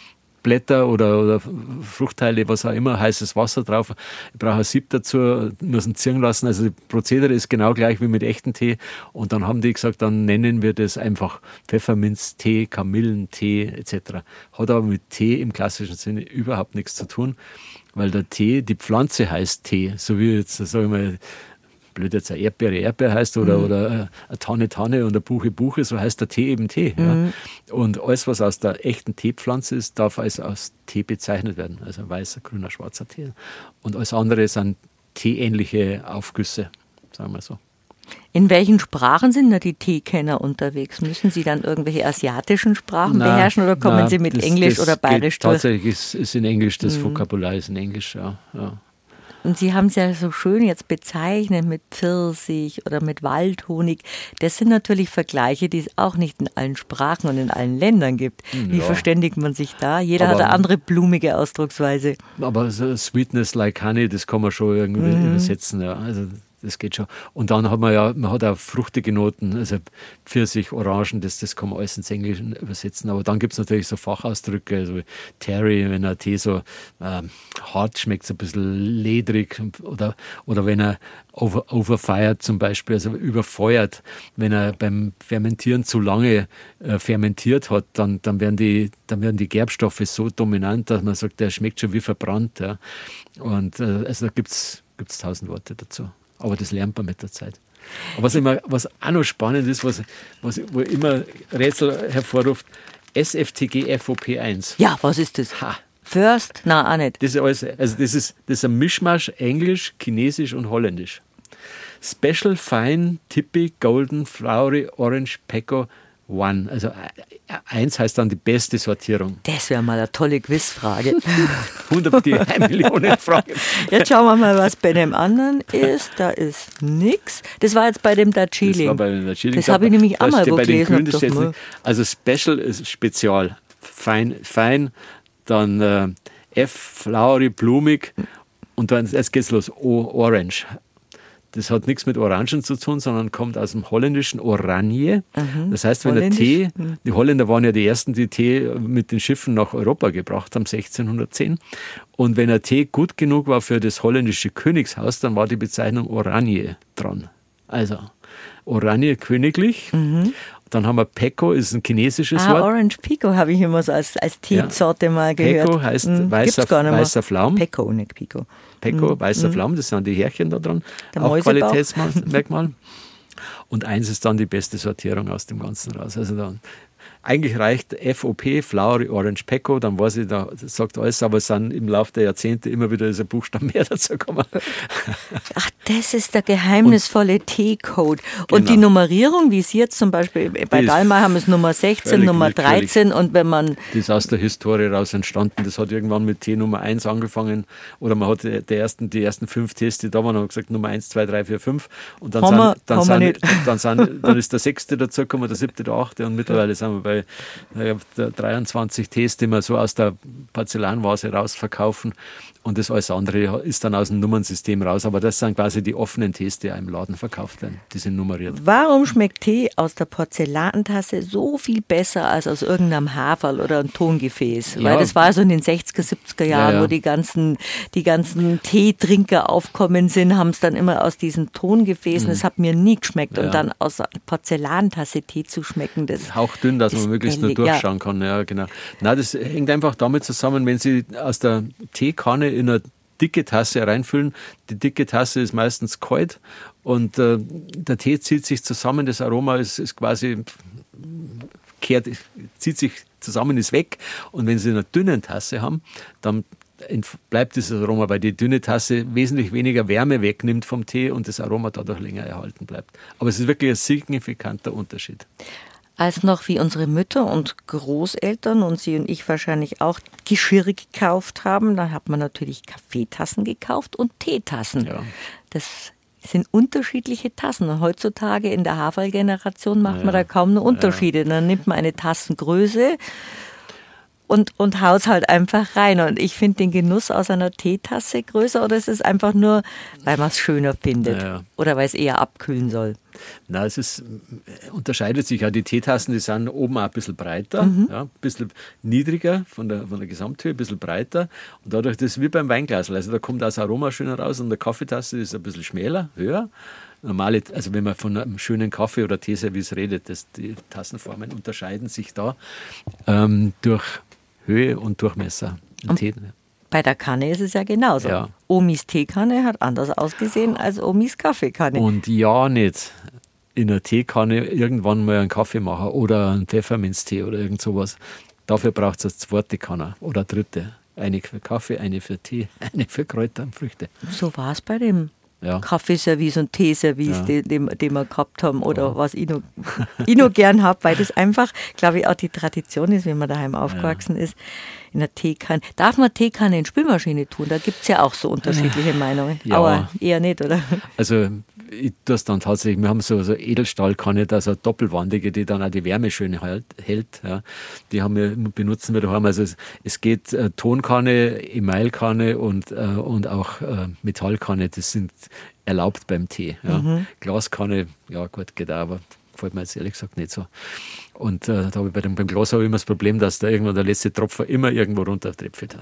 Fruchtblätter oder, oder Fruchtteile, was auch immer, heißes Wasser drauf. Ich brauche ein Sieb dazu, muss ihn ziehen lassen. Also das Prozedere ist genau gleich wie mit echten Tee. Und dann haben die gesagt, dann nennen wir das einfach Pfefferminztee, Kamillentee et cetera. Hat aber mit Tee im klassischen Sinne überhaupt nichts zu tun, weil der Tee, die Pflanze heißt Tee, so wie jetzt, sag ich mal, blöd jetzt eine Erdbeere Erdbeere heißt oder, mhm. oder eine Tanne Tanne und eine Buche Buche, so heißt der Tee eben Tee. Mhm. Ja. Und alles, was aus der echten Teepflanze ist, darf als, als Tee bezeichnet werden. Also weißer, grüner, schwarzer Tee. Und alles andere sind teeähnliche Aufgüsse, sagen wir so. In welchen Sprachen sind da die Teekenner unterwegs? Müssen Sie dann irgendwelche asiatischen Sprachen na, beherrschen oder kommen na, Sie mit das, Englisch das oder Bayerisch durch? Tatsächlich ist, ist in Englisch, das mhm. Vokabular ist in Englisch, ja. ja. Und Sie haben es ja so schön jetzt bezeichnet mit Pfirsich oder mit Waldhonig. Das sind natürlich Vergleiche, die es auch nicht in allen Sprachen und in allen Ländern gibt. Wie ja. verständigt man sich da? Jeder aber, hat eine andere blumige Ausdrucksweise. Aber so Sweetness like honey, das kann man schon irgendwie mhm. übersetzen. Ja. Also das geht schon. Und dann hat man ja, man hat auch fruchtige Noten, also Pfirsich, Orangen, das, das kann man alles ins Englische übersetzen. Aber dann gibt es natürlich so Fachausdrücke, also Terry, wenn ein Tee so ähm, hart schmeckt, so ein bisschen ledrig, oder, oder wenn er over, overfired zum Beispiel, also überfeuert, wenn er beim Fermentieren zu lange äh, fermentiert hat, dann, dann, werden die, dann werden die Gerbstoffe so dominant, dass man sagt, der schmeckt schon wie verbrannt. Ja. Und äh, also da gibt es tausend Worte dazu. Aber das lernt man mit der Zeit. Aber was, immer, was auch noch spannend ist, was, was wo immer Rätsel hervorruft, S F T G F O P eins. Ja, was ist das? Ha. First? Na, auch nicht. Das ist, alles, also das, ist, das ist ein Mischmasch Englisch, Chinesisch und Holländisch. Special, Fine, Tippy, Golden, Flowery, Orange, Pecco, One. Also eins heißt dann die beste Sortierung. Das wäre mal eine tolle Quizfrage. hundert die eine Million Fragen. Jetzt schauen wir mal, was bei dem anderen ist. Da ist nichts. Das war jetzt bei dem Darjeeling. Das war bei dem Darjeeling. Das habe ich nämlich auch mal wo gelesen. Grün, also Special ist Spezial. Fein, fein. Dann äh, F, Flowery, blumig. Und dann jetzt geht's los. O, Orange. Das hat nichts mit Orangen zu tun, sondern kommt aus dem holländischen Oranje. Mhm. Das heißt, wenn der Tee, die Holländer waren ja die ersten, die Tee mit den Schiffen nach Europa gebracht haben, sechzehnhundertzehn. Und wenn ein Tee gut genug war für das holländische Königshaus, dann war die Bezeichnung Oranje dran. Also Oranje königlich. Mhm. Dann haben wir Pecco, ist ein chinesisches ah, Wort. Orange Pico habe ich immer so als, als Teesorte ja. mal gehört. Pecco heißt hm, weißer, weißer Pflaum. Pecco, nicht Pico. Pecco, hm. weißer hm. Pflaum, das sind die Härchen da dran. Der auch Mäusebauch. Qualitätsmerkmal. Und eins ist dann die beste Sortierung aus dem Ganzen raus. Also dann eigentlich reicht F O P, Flowery, Orange, Pecco, dann weiß ich, da sagt alles, aber es sind im Laufe der Jahrzehnte immer wieder dieser Buchstaben mehr dazu gekommen. Ach, das ist der geheimnisvolle T-Code. Und genau. die Nummerierung, wie Sie jetzt zum Beispiel bei Dallmayr haben es Nummer sechzehn, Nummer dreizehn willkürlich. Und wenn man... Die ist aus der Historie raus entstanden. Das hat irgendwann mit T Nummer eins angefangen oder man hat die ersten, die ersten fünf Tests, die da waren, haben gesagt Nummer eins, zwei, drei, vier, fünf und dann, wir, sind, dann, sind, dann, sind, dann ist der sechste dazugekommen, der siebte, der achte und mittlerweile sind wir bei dreiundzwanzig Tees, die wir so aus der Porzellanvase rausverkaufen. Und das alles andere ist dann aus dem Nummernsystem raus. Aber das sind quasi die offenen Tees, die im Laden verkauft werden. Die sind nummeriert. Warum schmeckt Tee aus der Porzellantasse so viel besser als aus irgendeinem Haferl oder einem Tongefäß? Ja. Weil das war so in den sechziger, siebziger Jahren, ja, ja. wo die ganzen, die ganzen Teetrinker aufkommen sind, haben es dann immer aus diesen Tongefäßen. Das mhm. hat mir nie geschmeckt. Ja. Und dann aus der Porzellantasse Tee zu schmecken, das hauchdünn, dass man möglichst nur durchschauen ja. kann. Ja, genau. Nein, das hängt einfach damit zusammen, wenn Sie aus der Teekanne in eine dicke Tasse reinfüllen. Die dicke Tasse ist meistens kalt und äh, der Tee zieht sich zusammen. Das Aroma ist, ist quasi kehrt, zieht sich zusammen, ist weg. Und wenn Sie eine dünne Tasse haben, dann bleibt dieses Aroma, weil die dünne Tasse wesentlich weniger Wärme wegnimmt vom Tee und das Aroma dadurch länger erhalten bleibt. Aber es ist wirklich ein signifikanter Unterschied. Als noch wie unsere Mütter und Großeltern und Sie und ich wahrscheinlich auch Geschirr gekauft haben, dann hat man natürlich Kaffeetassen gekauft und Teetassen. Ja. Das sind unterschiedliche Tassen. Und heutzutage in der Haferl-Generation macht ja. man da kaum noch Unterschiede. Ja. Dann nimmt man eine Tassengröße und, und haut's halt einfach rein. Und ich finde den Genuss aus einer Teetasse größer, oder ist es einfach nur, weil man es schöner findet? Ja, ja. Oder weil es eher abkühlen soll? Na, es ist, unterscheidet sich ja. Die Teetassen, die sind oben auch ein bisschen breiter, Mhm. ja, ein bisschen niedriger von der, von der Gesamthöhe, ein bisschen breiter. Und dadurch, das ist wie beim Weinglas. Also da kommt das Aroma schöner raus. Und der Kaffeetasse ist ein bisschen schmäler, höher. Normale, also wenn man von einem schönen Kaffee- oder Teeservice redet, das, die Tassenformen unterscheiden sich da ähm, durch Höhe und Durchmesser. Und Tee, bei der Kanne ist es ja genauso. Ja. Omis Teekanne hat anders ausgesehen als Omis Kaffeekanne. Und ja, nicht in einer Teekanne irgendwann mal einen Kaffee machen oder einen Pfefferminztee oder irgend sowas. Dafür braucht es eine zweite Kanne oder eine dritte. Eine für Kaffee, eine für Tee, eine für Kräuter und Früchte. So war es bei dem Ja. Kaffeeservice und Teeservice, Ja. den, den, den wir gehabt haben oder was ich noch, ich noch gern habe, weil das einfach, glaube ich, auch die Tradition ist, wenn man daheim aufgewachsen ist, in der Teekanne. Darf man Teekanne in Spülmaschine tun? Da gibt es ja auch so unterschiedliche Meinungen. Ja. Aber eher nicht, oder? Also ich tue es dann tatsächlich, wir haben so, so Edelstahlkanne, da so eine doppelwandige, die dann auch die Wärme schön halt, hält. Ja. Die haben wir, benutzen wir daheim. Also es, es geht äh, Tonkanne, Emailkanne und, äh, und auch äh, Metallkanne, das sind erlaubt beim Tee. Ja. Mhm. Glaskanne, ja gut, geht auch, aber gefällt mir jetzt ehrlich gesagt nicht so. Und äh, da habe ich bei dem, beim Glas habe ich immer das Problem, dass da irgendwann der letzte Tropfen immer irgendwo runtertröpfelt.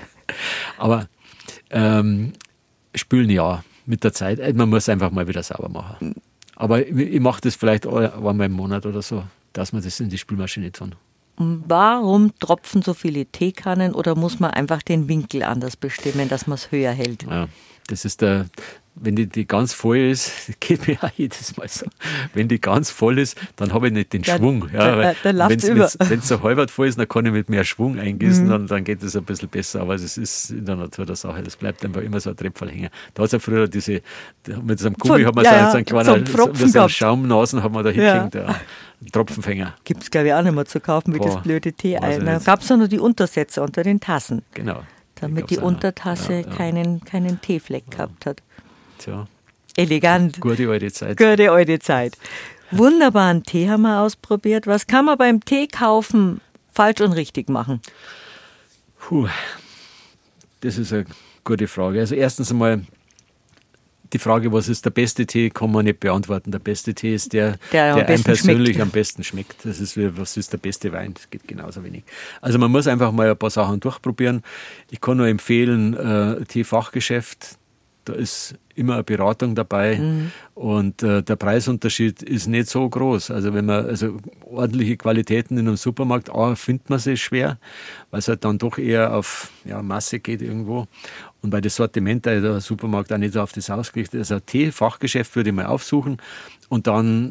Aber ähm, spülen ja, mit der Zeit. Man muss einfach mal wieder sauber machen. Aber ich, ich mache das vielleicht einmal im Monat oder so, dass man das in die Spülmaschine tun. Warum tropfen so viele Teekannen oder muss man einfach den Winkel anders bestimmen, dass man es höher hält? Ja, das ist der, wenn die, die ganz voll ist, geht mir auch jedes Mal so, wenn die ganz voll ist, dann habe ich nicht den Ja, Schwung. da- da- da läuft's über. Wenn es so halb voll ist, dann kann ich mit mehr Schwung eingießen, Mhm. dann, dann geht es ein bisschen besser. Aber es ist in der Natur der Sache, das bleibt einfach immer so ein Tröpfel hängen. Da hat es ja früher diese, mit so einem Gummi Von- hat man ja, so, ja, so einen so einen kleinen Pfropfen so, so einen gehabt. Schaumnasen hat man da Ja. hingehängt, ja. Ein Tropfenfänger. Gibt es, glaube ich, auch nicht mehr zu kaufen, wie Boah, das blöde Tee weiß ich ein. Da nicht. gab es nur die Untersätze unter den Tassen, Genau. damit gab's die auch noch. Untertasse Ja, ja. Keinen, keinen Teefleck gehabt hat. Tja, Elegant. gute alte Zeit. Gute alte Zeit. Wunderbaren Tee haben wir ausprobiert. Was kann man beim Tee kaufen falsch und richtig machen? Puh, das ist eine gute Frage. Also erstens einmal die Frage, was ist der beste Tee, kann man nicht beantworten. Der beste Tee ist der, Der am der einem besten persönlich schmeckt. am besten schmeckt. Das ist wie, was ist der beste Wein, das geht genauso wenig. Also man muss einfach mal ein paar Sachen durchprobieren. Ich kann nur empfehlen, äh, Teefachgeschäft, da ist immer eine Beratung dabei Mhm. und äh, der Preisunterschied ist nicht so groß. Also wenn man also ordentliche Qualitäten in einem Supermarkt, A, findet man sie schwer, weil es halt dann doch eher auf ja, Masse geht irgendwo. Und bei das Sortiment, da ist der Supermarkt auch nicht so auf das ausgerichtet. Also ein Tee-Fachgeschäft würde ich mal aufsuchen und dann,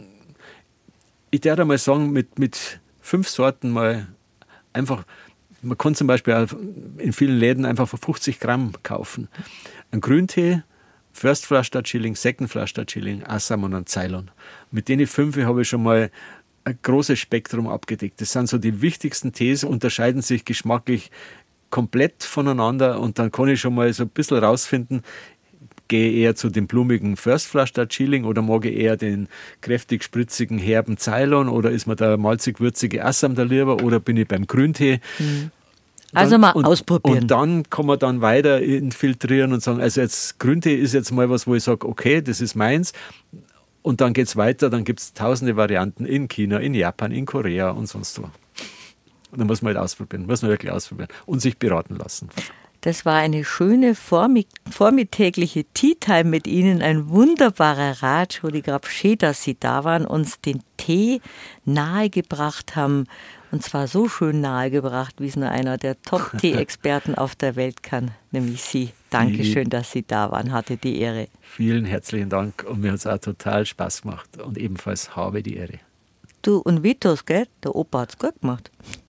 ich würde mal sagen, mit, mit fünf Sorten mal einfach, man kann zum Beispiel auch in vielen Läden einfach für fünfzig Gramm kaufen. Ein Grüntee, First Flush Darjeeling, Second Flush Darjeeling, Assam und ein Ceylon. Mit denen fünf habe ich schon mal ein großes Spektrum abgedeckt. Das sind so die wichtigsten Tees, unterscheiden sich geschmacklich komplett voneinander und dann kann ich schon mal so ein bisschen rausfinden, gehe ich eher zu dem blumigen First Flush Darjeeling oder mag ich eher den kräftig spritzigen, herben Ceylon oder ist mir der malzig-würzige Assam da lieber oder bin ich beim Grüntee? Also Dann- mal und, ausprobieren. Und dann kann man dann weiter infiltrieren und sagen, also jetzt Grüntee ist jetzt mal was, wo ich sage, okay, das ist meins. Und dann geht es weiter, dann gibt es tausende Varianten in China, in Japan, in Korea und sonst wo. Und dann muss man halt ausprobieren, muss man wirklich ausprobieren und sich beraten lassen. Das war eine schöne vormi- vormittägliche Tea-Time mit Ihnen, ein wunderbarer Ratsch, wo die Graf Schee, dass Sie da waren, uns den Tee nahegebracht haben. Und zwar so schön nahegebracht, wie es nur einer der Top-Tee-Experten auf der Welt kann, nämlich Sie. Dankeschön, dass Sie da waren, hatte die Ehre. Vielen herzlichen Dank und mir hat es auch total Spaß gemacht und ebenfalls habe die Ehre. Du und Vitus, gell? Der Opa hat's gut gemacht.